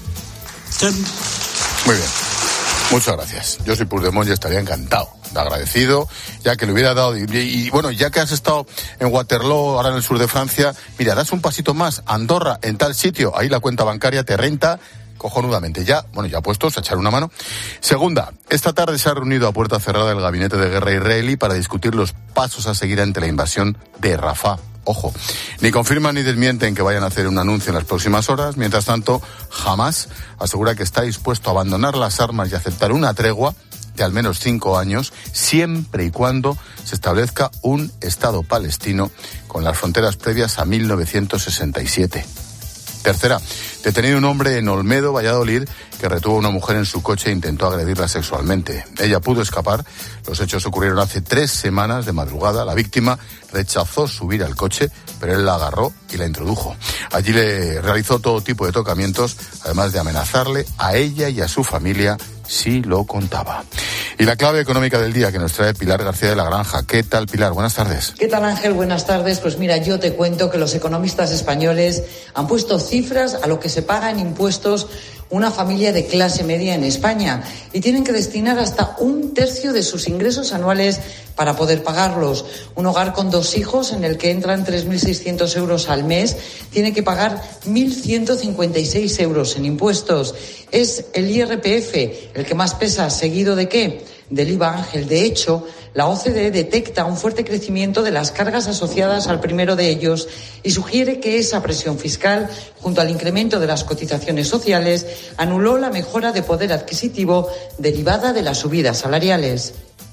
Speaker 15: Tam-
Speaker 1: Muy bien. Muchas gracias. Yo soy Puigdemont y estaría encantado, de agradecido, ya que le hubiera dado... Y, y bueno, ya que has estado en Waterloo, ahora en el sur de Francia, mira, das un pasito más, Andorra, en tal sitio, ahí la cuenta bancaria te renta cojonudamente. Ya, bueno, ya puestos a echar una mano. Segunda, esta tarde se ha reunido a puerta cerrada el gabinete de guerra israelí para discutir los pasos a seguir ante la invasión de Rafah. Ojo, ni confirman ni desmienten que vayan a hacer un anuncio en las próximas horas. Mientras tanto, Hamás asegura que está dispuesto a abandonar las armas y aceptar una tregua de al menos cinco años, siempre y cuando se establezca un Estado palestino con las fronteras previas a mil novecientos sesenta y siete. Tercera, detenido un hombre en Olmedo, Valladolid, que retuvo a una mujer en su coche e intentó agredirla sexualmente. Ella pudo escapar. Los hechos ocurrieron hace tres semanas de madrugada. La víctima rechazó subir al coche, pero él la agarró y la introdujo. Allí le realizó todo tipo de tocamientos, además de amenazarle a ella y a su familia si lo contaba. Y la clave económica del día que nos trae Pilar García de la Granja. ¿Qué tal, Pilar? Buenas tardes.
Speaker 16: ¿Qué tal, Ángel? Buenas tardes. Pues mira, yo te cuento que los economistas españoles han puesto cifras a lo que se paga en impuestos una familia de clase media en España y tienen que destinar hasta un tercio de sus ingresos anuales para poder pagarlos. Un hogar con dos hijos en el que entran tres mil seiscientos euros al mes tiene que pagar mil ciento cincuenta y seis euros en impuestos. Es el I R P F el que más pesa, seguido de ¿qué? Del I V A, Ángel. De hecho, la O C D E detecta un fuerte crecimiento de las cargas asociadas al primero de ellos y sugiere que esa presión fiscal, junto al incremento de las cotizaciones sociales, anuló la mejora de poder adquisitivo derivada de las subidas salariales.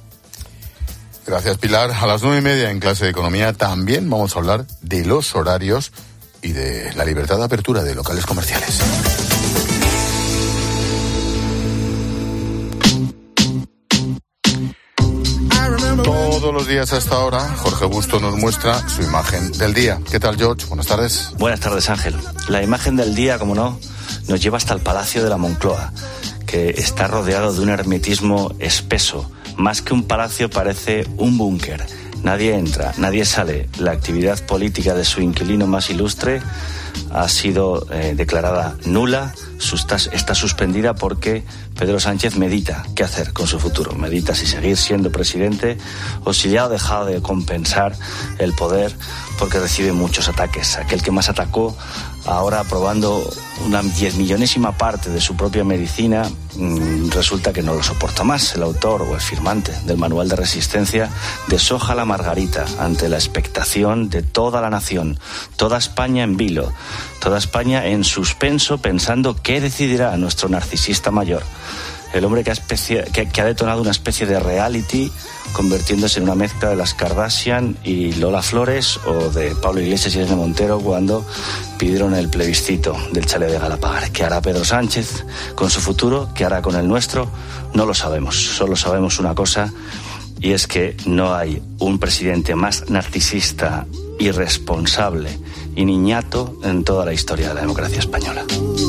Speaker 1: Gracias, Pilar. A las nueve y media en clase de economía también vamos a hablar de los horarios y de la libertad de apertura de locales comerciales. Todos los días hasta ahora, Jorge Busto nos muestra su imagen del día. ¿Qué tal, George? Buenas tardes.
Speaker 17: Buenas tardes, Ángel. La imagen del día, como no, nos lleva hasta el Palacio de la Moncloa, que está rodeado de un hermetismo espeso. Más que un palacio, parece un búnker. Nadie entra, nadie sale. La actividad política de su inquilino más ilustre ha sido eh, declarada nula, sustas, está suspendida porque Pedro Sánchez medita qué hacer con su futuro. Medita si seguir siendo presidente o si ya ha dejado de compensar el poder porque recibe muchos ataques. Aquel que más atacó, ahora aprobando una diez millonésima parte de su propia medicina, mmm, resulta que no lo soporta más. El autor o el firmante del manual de resistencia deshoja la margarita ante la expectación de toda la nación, toda España en vilo, toda España en suspenso pensando qué decidirá nuestro narcisista mayor. el hombre que ha, especie, que, que ha detonado una especie de reality, convirtiéndose en una mezcla de las Kardashian y Lola Flores, o de Pablo Iglesias y Irene Montero cuando pidieron el plebiscito del chalet de Galapagar. ¿Qué hará Pedro Sánchez con su futuro? ¿Qué hará con el nuestro? No lo sabemos. Solo sabemos una cosa, y es que no hay un presidente más narcisista, irresponsable y niñato en toda la historia de la democracia española.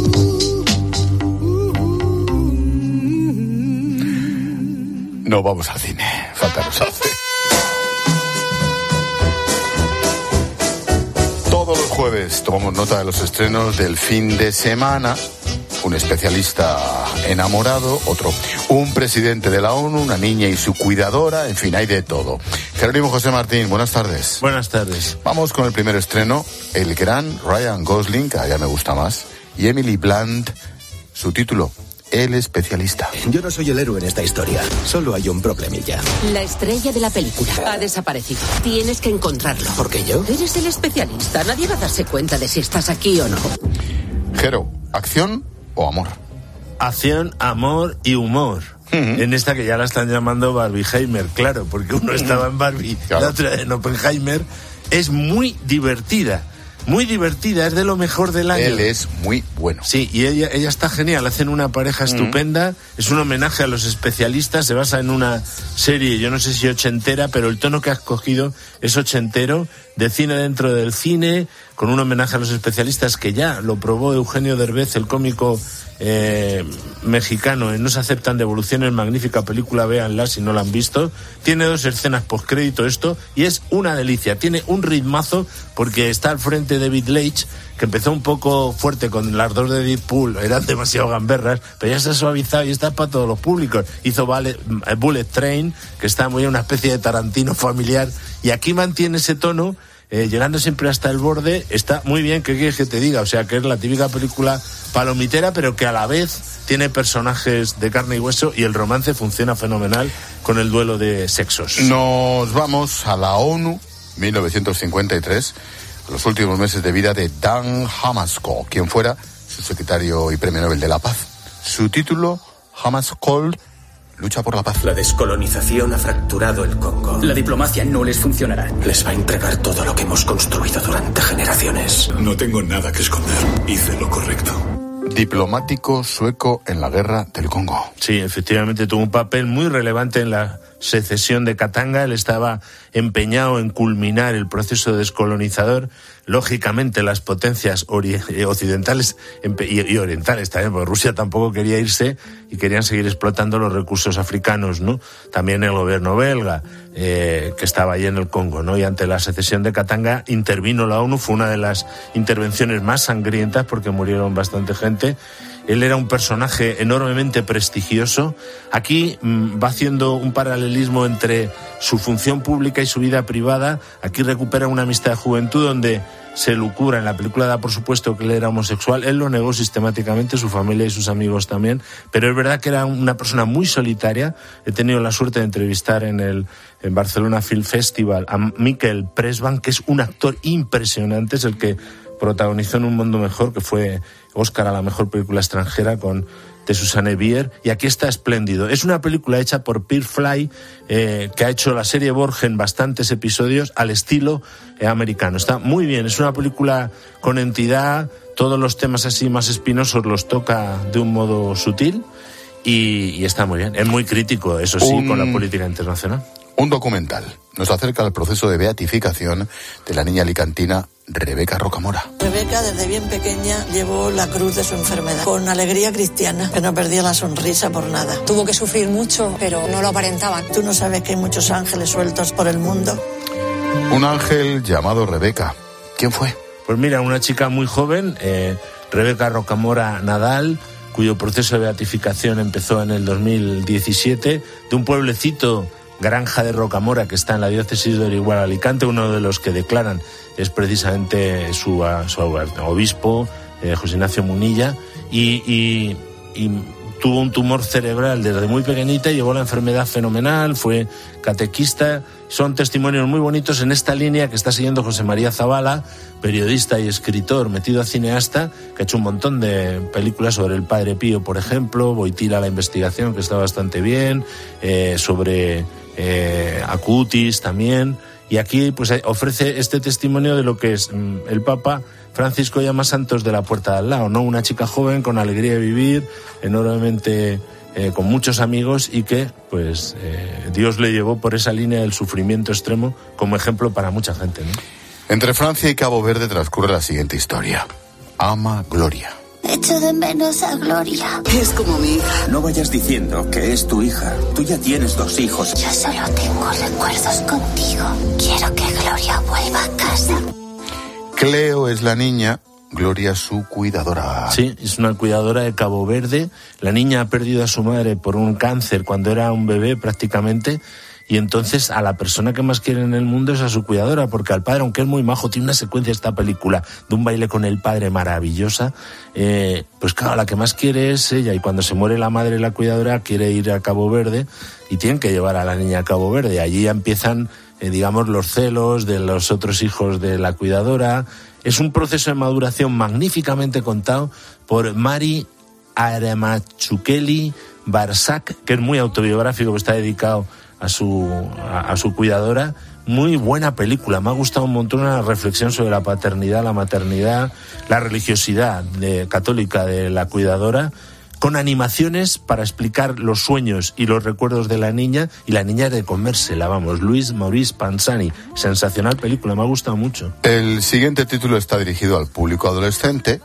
Speaker 1: No vamos al cine, falta nos hace. Todos los jueves tomamos nota de los estrenos del fin de semana. Un especialista enamorado, otro, un presidente de la ONU, una niña y su cuidadora, en fin, hay de todo. Jerónimo José Martín, buenas tardes.
Speaker 18: Buenas tardes.
Speaker 1: Vamos con el primer estreno, el gran Ryan Gosling, que ya me gusta más, y Emily Blunt, su título, El especialista.
Speaker 19: Yo no soy el héroe en esta historia, solo hay un problemilla.
Speaker 20: La estrella de la película ha desaparecido. Tienes que encontrarlo.
Speaker 19: ¿Por qué yo?
Speaker 20: Eres el especialista, nadie va a darse cuenta de si estás aquí o no.
Speaker 1: Jero, ¿acción o amor?
Speaker 18: Acción, amor y humor. Uh-huh. En esta que ya la están llamando Barbieheimer, claro, porque uno estaba en Barbie, claro, la otra en Oppenheimer. Es muy divertida. Muy divertida, es de lo mejor del año.
Speaker 1: Él es muy bueno.
Speaker 18: Sí, y ella, ella está genial, hacen una pareja estupenda, mm. es un homenaje a los especialistas, se basa en una serie, yo no sé si ochentera, pero el tono que has cogido es ochentero, de cine dentro del cine, con un homenaje a los especialistas que ya lo probó Eugenio Derbez, el cómico eh, mexicano, en No se aceptan devoluciones, magnífica película, véanla si no la han visto. Tiene dos escenas postcrédito esto, y es una delicia, tiene un ritmazo, porque está al frente David Leitch, que empezó un poco fuerte con las dos de Deadpool, eran demasiado gamberras, pero ya se ha suavizado y está para todos los públicos. Hizo Ballet, Bullet Train, que está muy una especie de Tarantino familiar, y aquí mantiene ese tono, eh, llegando siempre hasta el borde. Está muy bien, ¿qué quieres que te diga? O sea, que es la típica película palomitera, pero que a la vez tiene personajes de carne y hueso, y el romance funciona fenomenal con el duelo de sexos.
Speaker 1: Nos vamos a la ONU, mil novecientos cincuenta y tres, los últimos meses de vida de Dan Hammarskjöld, quien fuera su secretario y premio Nobel de la Paz. Su título, Hammarskjöld lucha por la paz.
Speaker 21: La descolonización ha fracturado el Congo.
Speaker 11: La diplomacia no les funcionará.
Speaker 21: Les va a entregar todo lo que hemos construido durante generaciones.
Speaker 23: No tengo nada que esconder. Hice lo correcto.
Speaker 1: Diplomático sueco en la guerra del Congo.
Speaker 18: Sí, efectivamente tuvo un papel muy relevante en la secesión de Katanga. Él estaba empeñado en culminar el proceso descolonizador. Lógicamente las potencias ori- occidentales y, y orientales también, porque Rusia tampoco quería irse y querían seguir explotando los recursos africanos, ¿no? También el gobierno belga, eh, que estaba allí en el Congo, ¿no? Y ante la secesión de Katanga intervino la ONU, fue una de las intervenciones más sangrientas porque murieron bastante gente. Él era un personaje enormemente prestigioso. Aquí mmm, va haciendo un paralelismo entre su función pública y su vida privada. Aquí recupera una amistad de juventud donde se lucura. En la película da por supuesto que él era homosexual. Él lo negó sistemáticamente, su familia y sus amigos también. Pero es verdad que era una persona muy solitaria. He tenido la suerte de entrevistar en el en Barcelona Film Festival a Miquel Presban, que es un actor impresionante, es el que protagonizó en Un Mundo Mejor, que fue Oscar a la mejor película extranjera con de Susanne Bier, y aquí está espléndido. Es una película hecha por Pierre Fly, eh, que ha hecho la serie Borgen en bastantes episodios al estilo eh, americano. Está muy bien, es una película con entidad, todos los temas así más espinosos los toca de un modo sutil y, y está muy bien. Es muy crítico, eso sí, un... con la política internacional.
Speaker 1: Un documental nos acerca al proceso de beatificación de la niña alicantina Rebeca Rocamora.
Speaker 24: Rebeca desde bien pequeña llevó la cruz de su enfermedad con alegría cristiana, que no perdía la sonrisa por nada.
Speaker 25: Tuvo que sufrir mucho, pero no lo aparentaba.
Speaker 24: Tú no sabes que hay muchos ángeles sueltos por el mundo.
Speaker 1: Un ángel llamado Rebeca. ¿Quién fue?
Speaker 18: Pues mira, una chica muy joven, eh, Rebeca Rocamora Nadal, cuyo proceso de beatificación empezó en el dos mil diecisiete, de un pueblecito, Granja de Rocamora, que está en la diócesis de Orihuela, Alicante. Uno de los que declaran es precisamente su, su obispo, eh, José Ignacio Munilla, y, y, y tuvo un tumor cerebral desde muy pequeñita y llevó la enfermedad fenomenal, fue catequista. Son testimonios muy bonitos en esta línea que está siguiendo José María Zabala, periodista y escritor metido a cineasta, que ha hecho un montón de películas sobre el Padre Pío, por ejemplo, Boitila, la investigación, que está bastante bien, eh, sobre eh, Acutis también. Y aquí pues ofrece este testimonio de lo que es mm, el Papa Francisco llama santos de la puerta de al lado, ¿no? Una chica joven con alegría de vivir, enormemente eh, con muchos amigos y que pues eh, Dios le llevó por esa línea del sufrimiento extremo como ejemplo para mucha gente, ¿no?
Speaker 1: Entre Francia y Cabo Verde transcurre la siguiente historia. Ama Gloria.
Speaker 6: Echo de menos a Gloria.
Speaker 21: Es como mi hija. No vayas diciendo que es tu hija. Tú ya tienes dos hijos.
Speaker 6: Yo solo tengo recuerdos contigo. Quiero que Gloria vuelva a casa.
Speaker 1: Cleo es la niña, Gloria su cuidadora.
Speaker 18: Sí, es una cuidadora de Cabo Verde. La niña ha perdido a su madre por un cáncer cuando era un bebé prácticamente. Y entonces a la persona que más quiere en el mundo es a su cuidadora, porque al padre, aunque es muy majo, tiene una secuencia de esta película de un baile con el padre maravillosa, eh, pues claro, la que más quiere es ella, y cuando se muere la madre, la cuidadora quiere ir a Cabo Verde y tienen que llevar a la niña a Cabo Verde. Allí ya empiezan, eh, digamos, los celos de los otros hijos de la cuidadora. Es un proceso de maduración magníficamente contado por Mari Aramachukeli Barsak, que es muy autobiográfico, que está dedicado a su a, a su cuidadora. Muy buena película, me ha gustado un montón, una reflexión sobre la paternidad, la maternidad, la religiosidad de, católica de la cuidadora, con animaciones para explicar los sueños y los recuerdos de la niña, y la niña es de comérsela, vamos. Luis Maurice Panzani, sensacional película, me ha gustado mucho.
Speaker 1: El siguiente título está dirigido al público adolescente,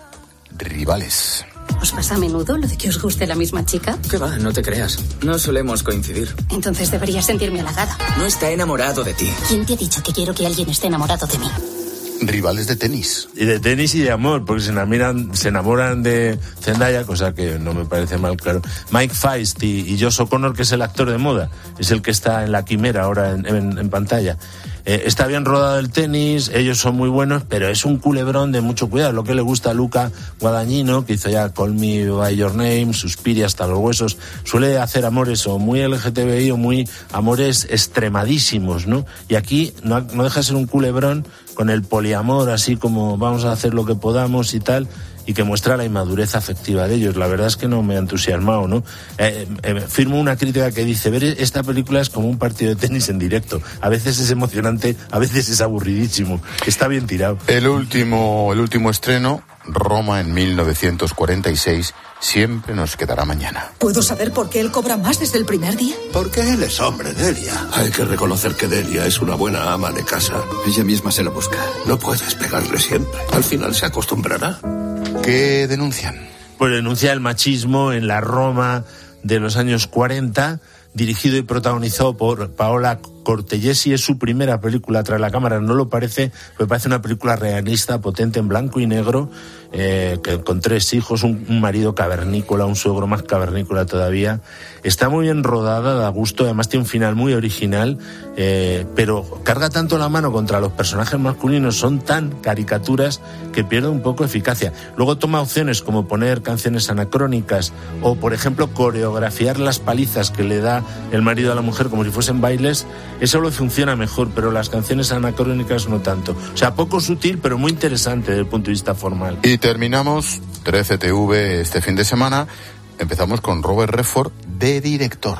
Speaker 1: Rivales.
Speaker 20: ¿Os pasa a menudo lo de que os guste la misma chica?
Speaker 11: ¿Qué va? No te creas. No solemos coincidir.
Speaker 20: Entonces debería sentirme halagada.
Speaker 11: No está enamorado de ti.
Speaker 6: ¿Quién te ha dicho que quiero que alguien esté enamorado de mí?
Speaker 1: Rivales de tenis.
Speaker 18: Y de tenis y de amor, porque se enamoran, se enamoran de Zendaya, cosa que no me parece mal, claro. Mike Feist y, y Josh O'Connor, que es el actor de moda, es el que está en La Quimera ahora en, en, en pantalla. Eh, está bien rodado el tenis, ellos son muy buenos, pero es un culebrón de mucho cuidado. Lo que le gusta a Luca Guadagnino, que hizo ya Call Me By Your Name, Suspiria hasta los huesos, suele hacer amores o muy L G T B I o muy amores extremadísimos, ¿no? Y aquí no, no deja de ser un culebrón con el poliamor, así como vamos a hacer lo que podamos y tal, y que muestra la inmadurez afectiva de ellos. La verdad es que no me ha entusiasmado, ¿no? Eh, eh, firmo una crítica que dice, ver esta película es como un partido de tenis en directo. A veces es emocionante, a veces es aburridísimo. Está bien tirado.
Speaker 1: El último, el último estreno, Roma en mil novecientos cuarenta y seis, siempre nos quedará mañana.
Speaker 7: ¿Puedo saber por qué él cobra más desde el primer día?
Speaker 21: Porque él es hombre, Delia. Hay que reconocer que Delia es una buena ama de casa.
Speaker 19: Ella misma se lo busca.
Speaker 21: No puedes pegarle siempre. Al final se acostumbrará.
Speaker 1: ¿Qué denuncian?
Speaker 18: Pues denuncia el machismo en la Roma de los años cuarenta, dirigido y protagonizado por Paola Cortellesi. Es su primera película tras la cámara, no lo parece, me parece una película realista, potente, en blanco y negro, eh, que, con tres hijos, un, un marido cavernícola, un suegro más cavernícola todavía. Está muy bien rodada, da gusto, además tiene un final muy original, eh, pero carga tanto la mano contra los personajes masculinos, son tan caricaturas que pierde un poco eficacia. Luego toma opciones como poner canciones anacrónicas o, por ejemplo, coreografiar las palizas que le da el marido a la mujer como si fuesen bailes. Eso lo funciona mejor, pero las canciones anacrónicas no tanto. O sea, poco sutil, pero muy interesante desde el punto de vista formal.
Speaker 1: Y terminamos trece T V este fin de semana. Empezamos con Robert Redford de director.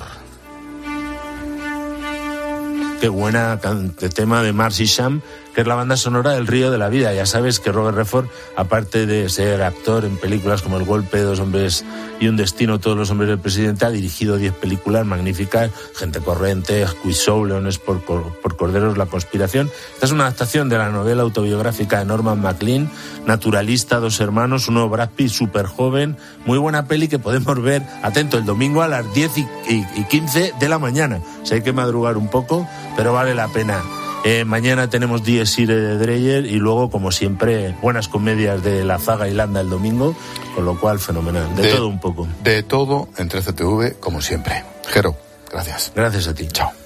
Speaker 18: Qué buena de tema de Marcy Sham, que es la banda sonora del Río de la Vida. Ya sabes que Robert Redford, aparte de ser actor en películas como El Golpe, Dos Hombres y un Destino, Todos los Hombres del Presidente, ha dirigido diez películas magníficas: Gente Corriente, Quizou, Leones por, por Corderos, La Conspiración. Esta es una adaptación de la novela autobiográfica de Norman MacLean, Naturalista, Dos Hermanos, un nuevo Brad Pitt súper joven. Muy buena peli que podemos ver, atento, el domingo a las diez y quince de la mañana. O sea, hay que madrugar un poco, pero vale la pena. Eh, mañana tenemos Dies Irae de Dreyer y luego, como siempre, buenas comedias de La Zaga y Landa el domingo, con lo cual fenomenal, de, de todo un poco.
Speaker 1: De todo en trece T V, como siempre. Jero, gracias.
Speaker 18: Gracias a ti.
Speaker 1: Chao.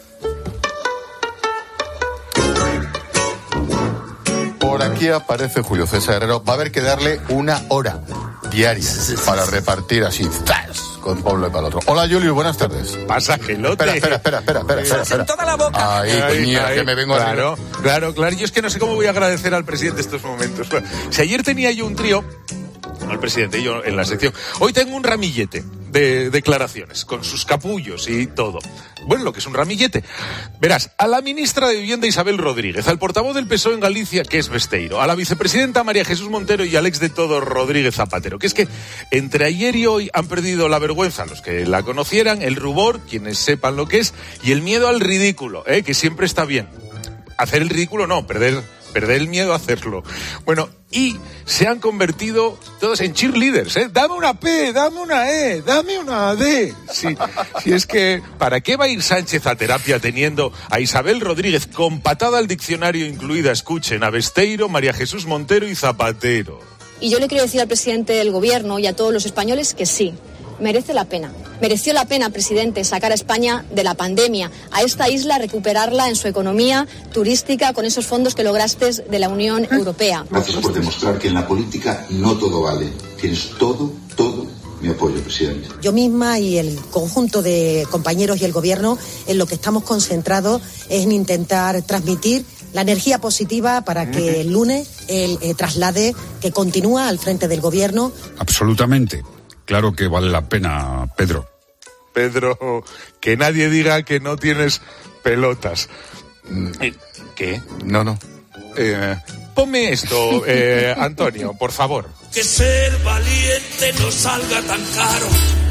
Speaker 1: Por aquí aparece Julio César Herrero. Va a haber que darle una hora diaria para repartir así. ¡Zas! con Pablo y para el otro. Hola, Julio, buenas tardes.
Speaker 5: Pasajelote.
Speaker 1: Espera, espera, espera, espera, espera, espera.
Speaker 5: En toda la boca.
Speaker 1: Ay, coño, que me vengo
Speaker 5: claro,
Speaker 1: arriba.
Speaker 5: claro, claro. Yo es que no sé cómo voy a agradecer al presidente estos momentos. Si ayer tenía yo un trío, al presidente, yo en la sección, hoy tengo un ramillete de declaraciones, con sus capullos y todo. Bueno, lo que es un ramillete. Verás, a la ministra de Vivienda Isabel Rodríguez, al portavoz del P S O E en Galicia, que es Besteiro, a la vicepresidenta María Jesús Montero y al ex de todo Rodríguez Zapatero, que es que entre ayer y hoy han perdido la vergüenza los que la conocieran, el rubor, quienes sepan lo que es, y el miedo al ridículo, ¿eh? Que siempre está bien. Hacer el ridículo no, perder... perder el miedo a hacerlo. Bueno, y se han convertido todos en cheerleaders, ¿eh? Dame una P, dame una E, dame una D. Si, si es que, ¿para qué va a ir Sánchez a terapia teniendo a Isabel Rodríguez con patada al diccionario incluida, escuchen, a Besteiro, María Jesús Montero y Zapatero?
Speaker 8: Y yo le quiero decir al presidente del gobierno y a todos los españoles que sí, merece la pena. Mereció la pena, presidente, sacar a España de la pandemia, a esta isla recuperarla en su economía turística con esos fondos que lograste de la Unión Europea.
Speaker 9: Gracias por demostrar que en la política no todo vale. Tienes todo, todo mi apoyo, presidente.
Speaker 10: Yo misma y el conjunto de compañeros y el gobierno en lo que estamos concentrados es en intentar transmitir la energía positiva para que el lunes él eh, traslade que continúa al frente del gobierno.
Speaker 12: Absolutamente. Claro que vale la pena, Pedro.
Speaker 5: Pedro, que nadie diga que no tienes pelotas. ¿Qué?
Speaker 1: No, no.
Speaker 5: Eh, ponme esto, eh, Antonio, por favor.
Speaker 15: Que ser valiente no salga tan caro.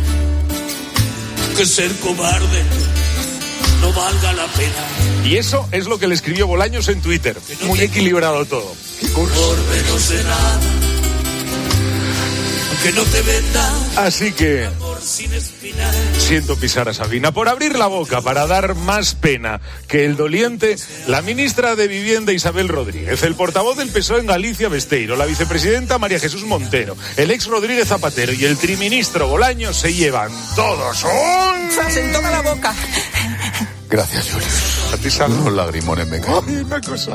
Speaker 15: Que ser cobarde no valga la pena.
Speaker 5: Y eso es lo que le escribió Bolaños en Twitter. Muy equilibrado todo.
Speaker 15: Por menos de nada. Que no te venda.
Speaker 5: Así que siento pisar a Sabina por abrir la boca para dar más pena que el doliente, la ministra de Vivienda Isabel Rodríguez, el portavoz del P S O E en Galicia Besteiro, la vicepresidenta María Jesús Montero, el ex Rodríguez Zapatero y el triministro Bolaños se llevan todos un...
Speaker 20: en toda la boca.
Speaker 1: Gracias, Julio.
Speaker 5: A ti salen
Speaker 1: los lagrimones me caen.
Speaker 5: Ay, una cosa.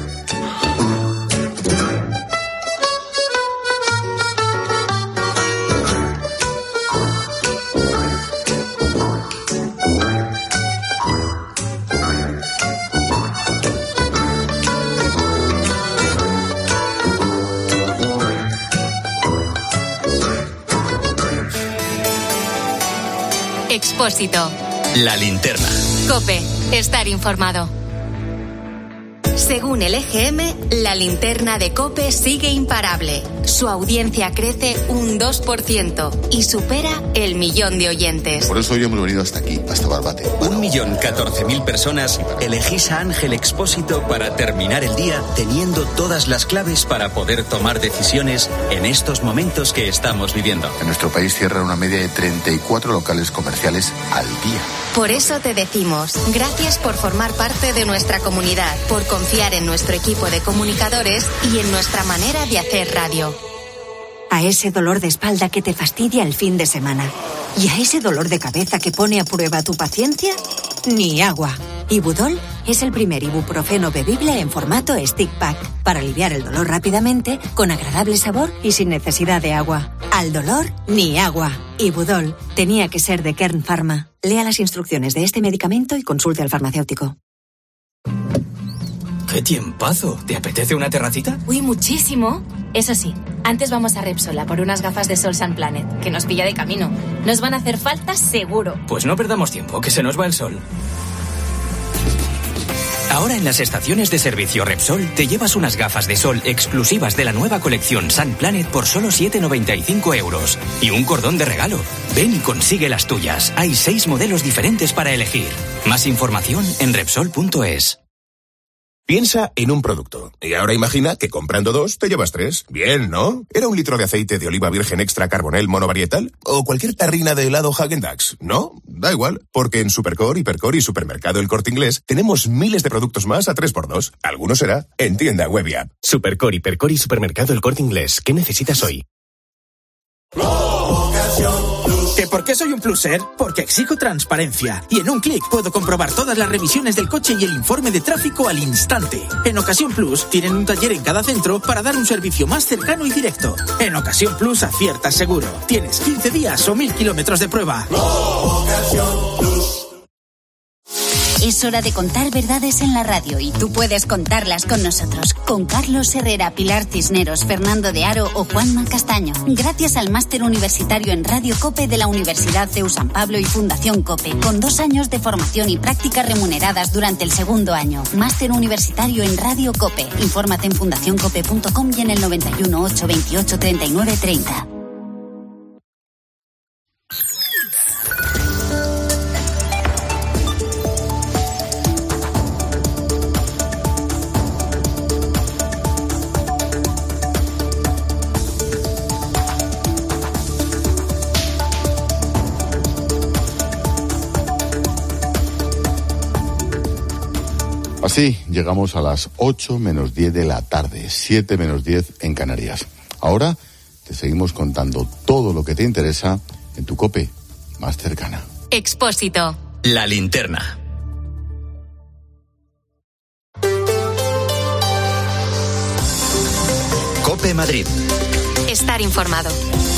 Speaker 3: Expósito.
Speaker 2: La linterna.
Speaker 3: COPE. Estar informado. Según el E G M, la linterna de COPE sigue imparable. Su audiencia crece un dos por ciento y supera el millón de oyentes.
Speaker 1: Por eso hoy hemos venido hasta aquí, hasta Barbate.
Speaker 2: Un millón catorce mil personas elegís a Ángel Expósito para terminar el día teniendo todas las claves para poder tomar decisiones en estos momentos que estamos viviendo.
Speaker 1: En nuestro país cierran una media de treinta y cuatro locales comerciales al día.
Speaker 3: Por eso te decimos, gracias por formar parte de nuestra comunidad, por confiar en nuestro equipo de comunicadores y en nuestra manera de hacer radio.
Speaker 22: A ese dolor de espalda que te fastidia el fin de semana y a ese dolor de cabeza que pone a prueba tu paciencia, ni agua. Ibudol es el primer ibuprofeno bebible en formato stick pack para aliviar el dolor rápidamente, con agradable sabor y sin necesidad de agua. Al dolor, ni agua. Ibudol tenía que ser de Kern Pharma. Lea las instrucciones de este medicamento y consulte al farmacéutico.
Speaker 11: ¡Qué tiempazo! ¿Te apetece una terracita?
Speaker 26: Uy, muchísimo. Eso sí, antes vamos a Repsol a por unas gafas de Sol Sun Planet, que nos pilla de camino. Nos van a hacer falta seguro.
Speaker 11: Pues no perdamos tiempo, que se nos va el sol. Ahora en las estaciones de servicio Repsol te llevas unas gafas de sol exclusivas de la nueva colección Sun Planet por solo siete noventa y cinco euros. Y un cordón de regalo. Ven y consigue las tuyas. Hay seis modelos diferentes para elegir. Más información en Repsol punto es.
Speaker 27: Piensa en un producto. Y ahora imagina que comprando dos te llevas tres. Bien, ¿no? ¿Era un litro de aceite de oliva virgen extra carbonel monovarietal? ¿O cualquier tarrina de helado Häagen-Dazs? ¿No? Da igual, porque en Supercore, Hipercore y Supermercado El Corte Inglés tenemos miles de productos más a tres por dos. Alguno será en tienda web y app.
Speaker 19: Supercore, Hipercore y Supermercado El Corte Inglés. ¿Qué necesitas hoy?
Speaker 27: ¿Te
Speaker 4: ¿Que por qué soy un pluser? Porque exijo transparencia. Y en un clic puedo comprobar todas las revisiones del coche y el informe de tráfico al instante. En Ocasión Plus tienen un taller en cada centro para dar un servicio más cercano y directo. En Ocasión Plus aciertas seguro. Tienes quince días o mil kilómetros de prueba.
Speaker 13: Ocasión Plus.
Speaker 22: Es hora de contar verdades en la radio y tú puedes contarlas con nosotros. Con Carlos Herrera, Pilar Cisneros, Fernando de Aro o Juanma Castaño. Gracias al máster universitario en Radio COPE de la Universidad CEU San Pablo y Fundación COPE. Con dos años de formación y prácticas remuneradas durante el segundo año. Máster universitario en Radio COPE. Infórmate en fundación cope punto com y en el noventa y uno, ocho veintiocho, treinta y nueve treinta.
Speaker 1: Así llegamos a las ocho menos diez de la tarde, siete menos diez en Canarias. Ahora te seguimos contando todo lo que te interesa en tu COPE más cercana.
Speaker 3: Expósito.
Speaker 2: La linterna. COPE Madrid.
Speaker 3: Estar informado.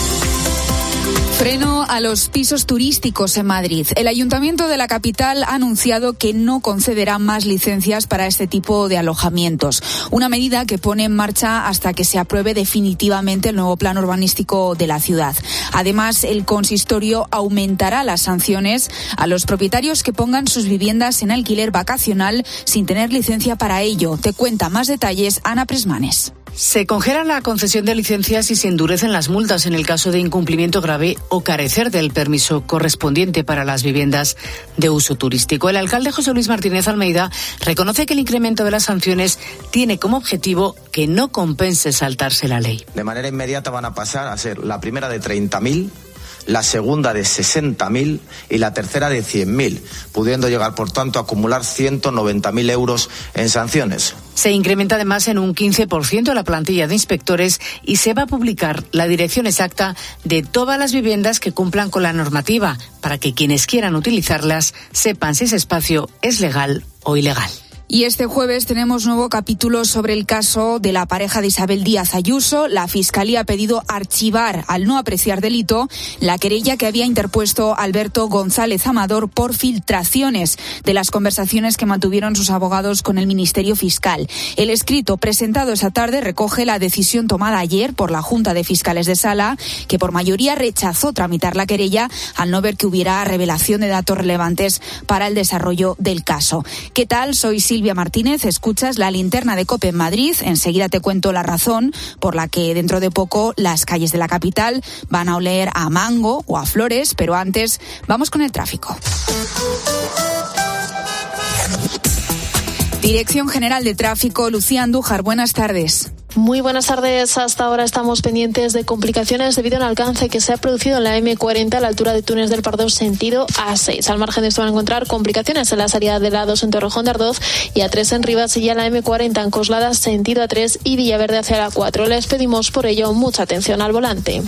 Speaker 14: Freno a los pisos turísticos en Madrid. El Ayuntamiento de la capital ha anunciado que no concederá más licencias para este tipo de alojamientos. Una medida que pone en marcha hasta que se apruebe definitivamente el nuevo plan urbanístico de la ciudad. Además, el consistorio aumentará las sanciones a los propietarios que pongan sus viviendas en alquiler vacacional sin tener licencia para ello. Te cuenta más detalles Ana Presmanes.
Speaker 16: Se congela la concesión de licencias y se endurecen las multas en el caso de incumplimiento grave o carecer del permiso correspondiente para las viviendas de uso turístico. El alcalde José Luis Martínez Almeida reconoce que el incremento de las sanciones tiene como objetivo que no compense saltarse la ley.
Speaker 17: De manera inmediata van a pasar a ser la primera de treinta mil, la segunda de sesenta mil y la tercera de cien mil, pudiendo llegar, por tanto, a acumular ciento noventa mil euros en sanciones.
Speaker 16: Se incrementa además en un quince por ciento la plantilla de inspectores y se va a publicar la dirección exacta de todas las viviendas que cumplan con la normativa, para que quienes quieran utilizarlas sepan si ese espacio es legal o ilegal.
Speaker 14: Y este jueves tenemos nuevo capítulo sobre el caso de la pareja de Isabel Díaz Ayuso. La Fiscalía ha pedido archivar, al no apreciar delito, la querella que había interpuesto Alberto González Amador por filtraciones de las conversaciones que mantuvieron sus abogados con el Ministerio Fiscal. El escrito presentado esa tarde recoge la decisión tomada ayer por la Junta de Fiscales de Sala, que por mayoría rechazó tramitar la querella al no ver que hubiera revelación de datos relevantes para el desarrollo del caso. ¿Qué tal? Soy Silvia Silvia Martínez, escuchas la linterna de COPE en Madrid. Enseguida te cuento la razón por la que dentro de poco las calles de la capital van a oler a mango o a flores, pero antes vamos con el tráfico. Dirección General de Tráfico, Lucía Andújar, buenas tardes.
Speaker 23: Muy buenas tardes. Hasta ahora estamos pendientes de complicaciones debido al alcance que se ha producido en la eme cuarenta a la altura de Túnez del Pardo sentido A seis. Al margen de esto van a encontrar complicaciones en la salida de la A dos en Torrejón de Ardoz y A tres en Rivas y ya la eme cuarenta en Coslada sentido A tres y Villaverde hacia la cuatro. Les pedimos por ello mucha atención al volante.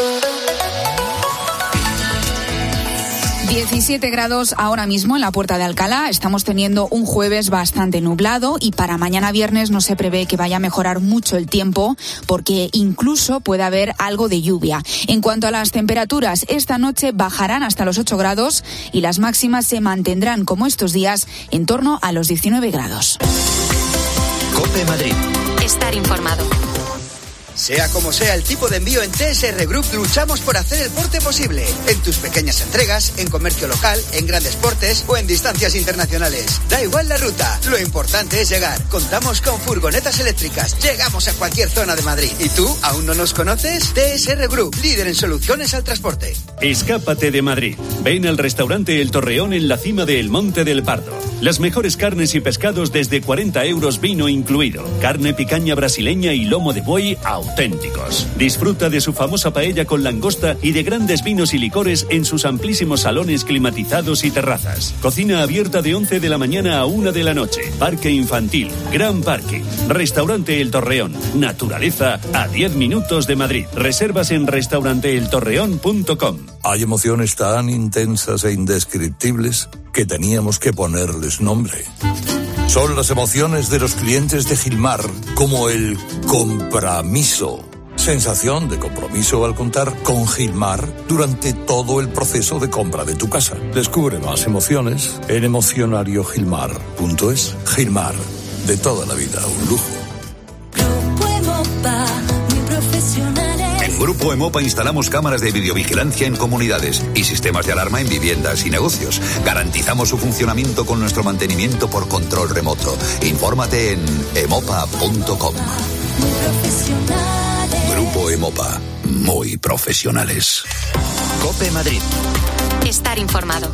Speaker 14: diecisiete grados ahora mismo en la Puerta de Alcalá. Estamos teniendo un jueves bastante nublado y para mañana viernes no se prevé que vaya a mejorar mucho el tiempo porque incluso puede haber algo de lluvia. En cuanto a las temperaturas, esta noche bajarán hasta los ocho grados y las máximas se mantendrán como estos días en torno a los diecinueve grados.
Speaker 2: COPE Madrid.
Speaker 3: Estar informado.
Speaker 25: Sea como sea el tipo de envío, en T S R Group luchamos por hacer el porte posible. En tus pequeñas entregas, en comercio local, en grandes portes o en distancias internacionales. Da igual la ruta, lo importante es llegar. Contamos con furgonetas eléctricas, llegamos a cualquier zona de Madrid. ¿Y tú, aún no nos conoces? T S R Group, líder en soluciones al transporte.
Speaker 28: Escápate de Madrid. Ven al restaurante El Torreón en la cima del Monte del Pardo. Las mejores carnes y pescados desde cuarenta euros, vino incluido. Carne picaña brasileña y lomo de buey auténticos. Disfruta de su famosa paella con langosta y de grandes vinos y licores en sus amplísimos salones climatizados y terrazas. Cocina abierta de once de la mañana a una de la noche. Parque infantil, gran parque. Restaurante El Torreón. Naturaleza a diez minutos de Madrid. Reservas en restaurante el torreón punto com.
Speaker 6: Hay emociones tan intensas e indescriptibles que teníamos que ponerles nombre. Son las emociones de los clientes de Gilmar, como el compromiso. Sensación de compromiso al contar con Gilmar durante todo el proceso de compra de tu casa. Descubre más emociones en emocionario gilmar punto es. Gilmar, de toda la vida, un lujo.
Speaker 7: En Grupo Emopa instalamos cámaras de videovigilancia en comunidades y sistemas de alarma en viviendas y negocios. Garantizamos su funcionamiento con nuestro mantenimiento por control remoto. Infórmate en emopa punto com. Grupo Emopa, muy profesionales.
Speaker 2: COPE Madrid.
Speaker 3: Estar informado.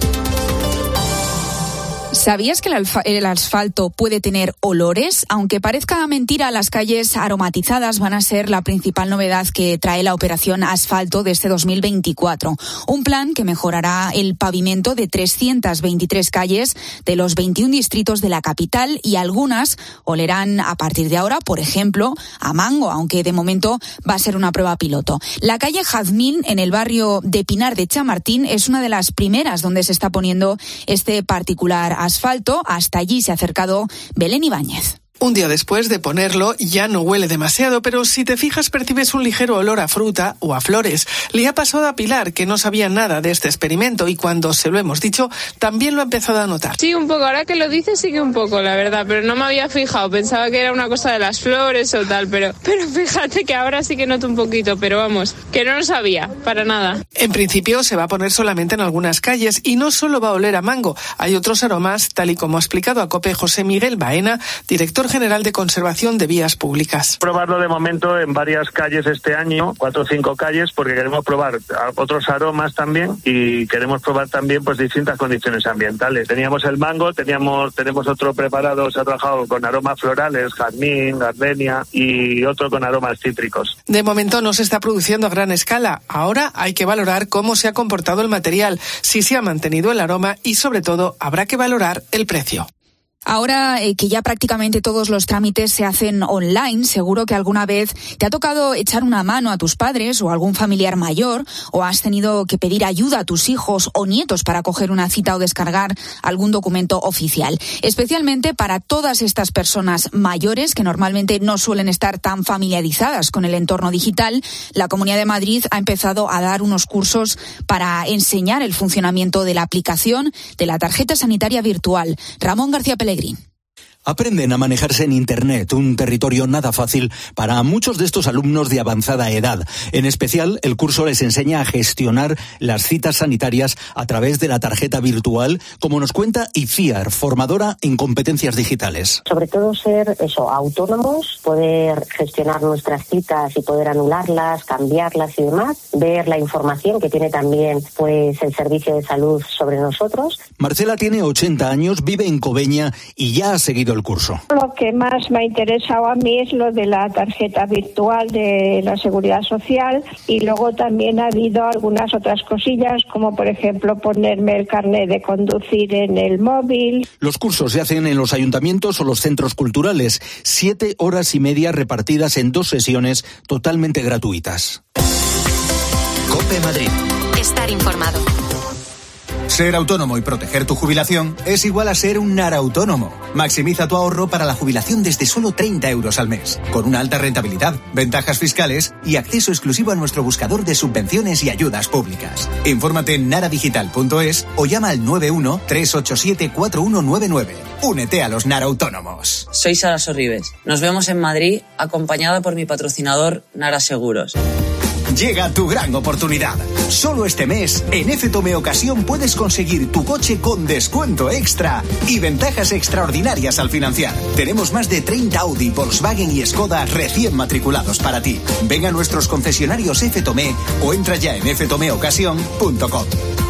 Speaker 14: ¿Sabías que el, alfa- el asfalto puede tener olores? Aunque parezca mentira, las calles aromatizadas van a ser la principal novedad que trae la operación Asfalto de este dos mil veinticuatro. Un plan que mejorará el pavimento de trescientas veintitrés calles de los veintiún distritos de la capital y algunas olerán a partir de ahora, por ejemplo, a mango, aunque de momento va a ser una prueba piloto. La calle Jazmín, en el barrio de Pinar de Chamartín, es una de las primeras donde se está poniendo este particular asfalto. Hasta allí se ha acercado Belén Ibáñez.
Speaker 8: Un día después de ponerlo ya no huele demasiado, pero si te fijas percibes un ligero olor a fruta o a flores. Le ha pasado a Pilar, que no sabía nada de este experimento y cuando se lo hemos dicho también lo ha empezado a notar.
Speaker 9: Sí, un poco, ahora que lo dices sí que un poco, la verdad, pero no me había fijado, pensaba que era una cosa de las flores o tal, pero, pero fíjate que ahora sí que noto un poquito, pero vamos, que no lo sabía, para nada.
Speaker 8: En principio se va a poner solamente en algunas calles y no solo va a oler a mango, hay otros aromas, tal y como ha explicado a COPE José Miguel Baena, director general de Conservación de Vías Públicas.
Speaker 10: Probarlo de momento en varias calles este año, cuatro o cinco calles, porque queremos probar otros aromas también y queremos probar también pues distintas condiciones ambientales. Teníamos el mango, teníamos tenemos otro preparado, se ha trabajado con aromas florales, jazmín, gardenia y otro con aromas cítricos.
Speaker 8: De momento no se está produciendo a gran escala. Ahora hay que valorar cómo se ha comportado el material, si se ha mantenido el aroma y sobre todo habrá que valorar el precio.
Speaker 14: Ahora eh, que ya prácticamente todos los trámites se hacen online, seguro que alguna vez te ha tocado echar una mano a tus padres o a algún familiar mayor, o has tenido que pedir ayuda a tus hijos o nietos para coger una cita o descargar algún documento oficial. Especialmente para todas estas personas mayores que normalmente no suelen estar tan familiarizadas con el entorno digital, la Comunidad de Madrid ha empezado a dar unos cursos para enseñar el funcionamiento de la aplicación de la tarjeta sanitaria virtual. Ramón García Pellegrín.
Speaker 18: Aprenden a manejarse en Internet, un territorio nada fácil para muchos de estos alumnos de avanzada edad. En especial, el curso les enseña a gestionar las citas sanitarias a través de la tarjeta virtual, como nos cuenta Iciar, formadora en competencias digitales.
Speaker 21: Sobre todo ser eso, autónomos, poder gestionar nuestras citas y poder anularlas, cambiarlas y demás, ver la información que tiene también pues el Servicio de Salud sobre nosotros.
Speaker 18: Marcela tiene ochenta años, vive en Cobeña y ya ha seguido el curso.
Speaker 24: Lo que más me ha interesado a mí es lo de la tarjeta virtual de la Seguridad Social y luego también ha habido algunas otras cosillas como por ejemplo ponerme el carnet de conducir en el móvil.
Speaker 18: Los cursos se hacen en los ayuntamientos o los centros culturales, siete horas y media repartidas en dos sesiones totalmente gratuitas.
Speaker 2: COPE Madrid.
Speaker 3: Estar informado.
Speaker 29: Ser autónomo y proteger tu jubilación es igual a ser un narautónomo. Maximiza tu ahorro para la jubilación desde solo treinta euros al mes, con una alta rentabilidad, ventajas fiscales y acceso exclusivo a nuestro buscador de subvenciones y ayudas públicas. Infórmate en naradigital punto es o llama al nueve uno, tres ocho siete, cuatro uno nueve nueve. Únete a los narautónomos.
Speaker 30: Soy Sara Sorribes. Nos vemos en Madrid, acompañada por mi patrocinador Nara Seguros.
Speaker 29: Llega tu gran oportunidad. Solo este mes, en F Tome Ocasión puedes conseguir tu coche con descuento extra y ventajas extraordinarias al financiar. Tenemos más de treinta Audi, Volkswagen y Skoda recién matriculados para ti. Ven a nuestros concesionarios F Tome o entra ya en f tome ocasión punto com.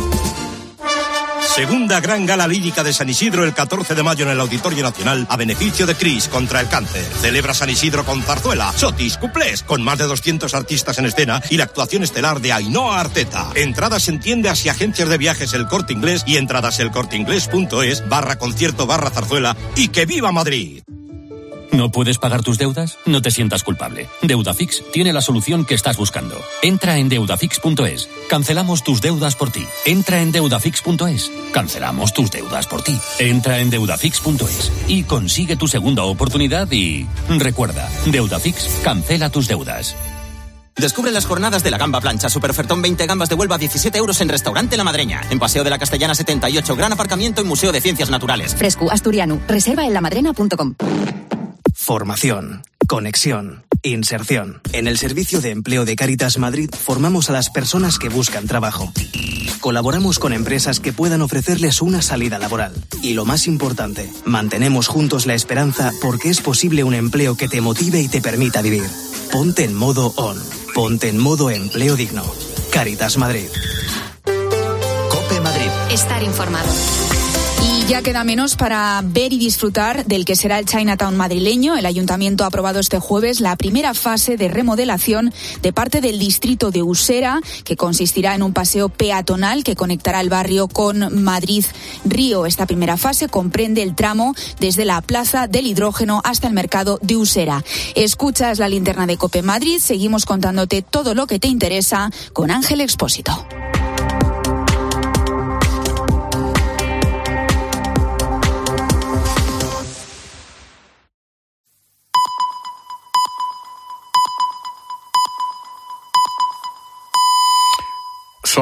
Speaker 31: Segunda gran gala lírica de San Isidro el catorce de mayo en el Auditorio Nacional a beneficio de CRIS contra el cáncer. Celebra San Isidro con zarzuela, sotis, cuplés, con más de doscientos artistas en escena y la actuación estelar de Ainhoa Arteta. Entradas en tiendas y agencias de viajes El Corte Inglés y entradas elcorteinglés punto es barra concierto barra zarzuela y que viva Madrid.
Speaker 28: ¿No puedes pagar tus deudas? No te sientas culpable. Deudafix tiene la solución que estás buscando. Entra en deudafix punto es. Cancelamos tus deudas por ti. Entra en deudafix punto es. Cancelamos tus deudas por ti. Entra en deudafix punto es y consigue tu segunda oportunidad y... recuerda, Deudafix cancela tus deudas.
Speaker 4: Descubre las jornadas de la gamba plancha. Superofertón veinte gambas de Huelva a diecisiete euros en Restaurante La Madreña. En Paseo de la Castellana setenta y ocho, gran aparcamiento y Museo de Ciencias Naturales.
Speaker 5: Fresco, asturiano. Reserva en lamadrena punto com.
Speaker 11: Formación, conexión, inserción. En el Servicio de Empleo de Cáritas Madrid formamos a las personas que buscan trabajo. Colaboramos con empresas que puedan ofrecerles una salida laboral. Y lo más importante, mantenemos juntos la esperanza porque es posible un empleo que te motive y te permita vivir. Ponte en modo on. Ponte en modo empleo digno. Cáritas Madrid.
Speaker 3: COPE Madrid. Estar informado.
Speaker 14: Y ya queda menos para ver y disfrutar del que será el Chinatown madrileño. El Ayuntamiento ha aprobado este jueves la primera fase de remodelación de parte del distrito de Usera, que consistirá en un paseo peatonal que conectará el barrio con Madrid Río. Esta primera fase comprende el tramo desde la Plaza del Hidrógeno hasta el mercado de Usera. Escuchas la linterna de COPE Madrid. Seguimos contándote todo lo que te interesa con Ángel Expósito.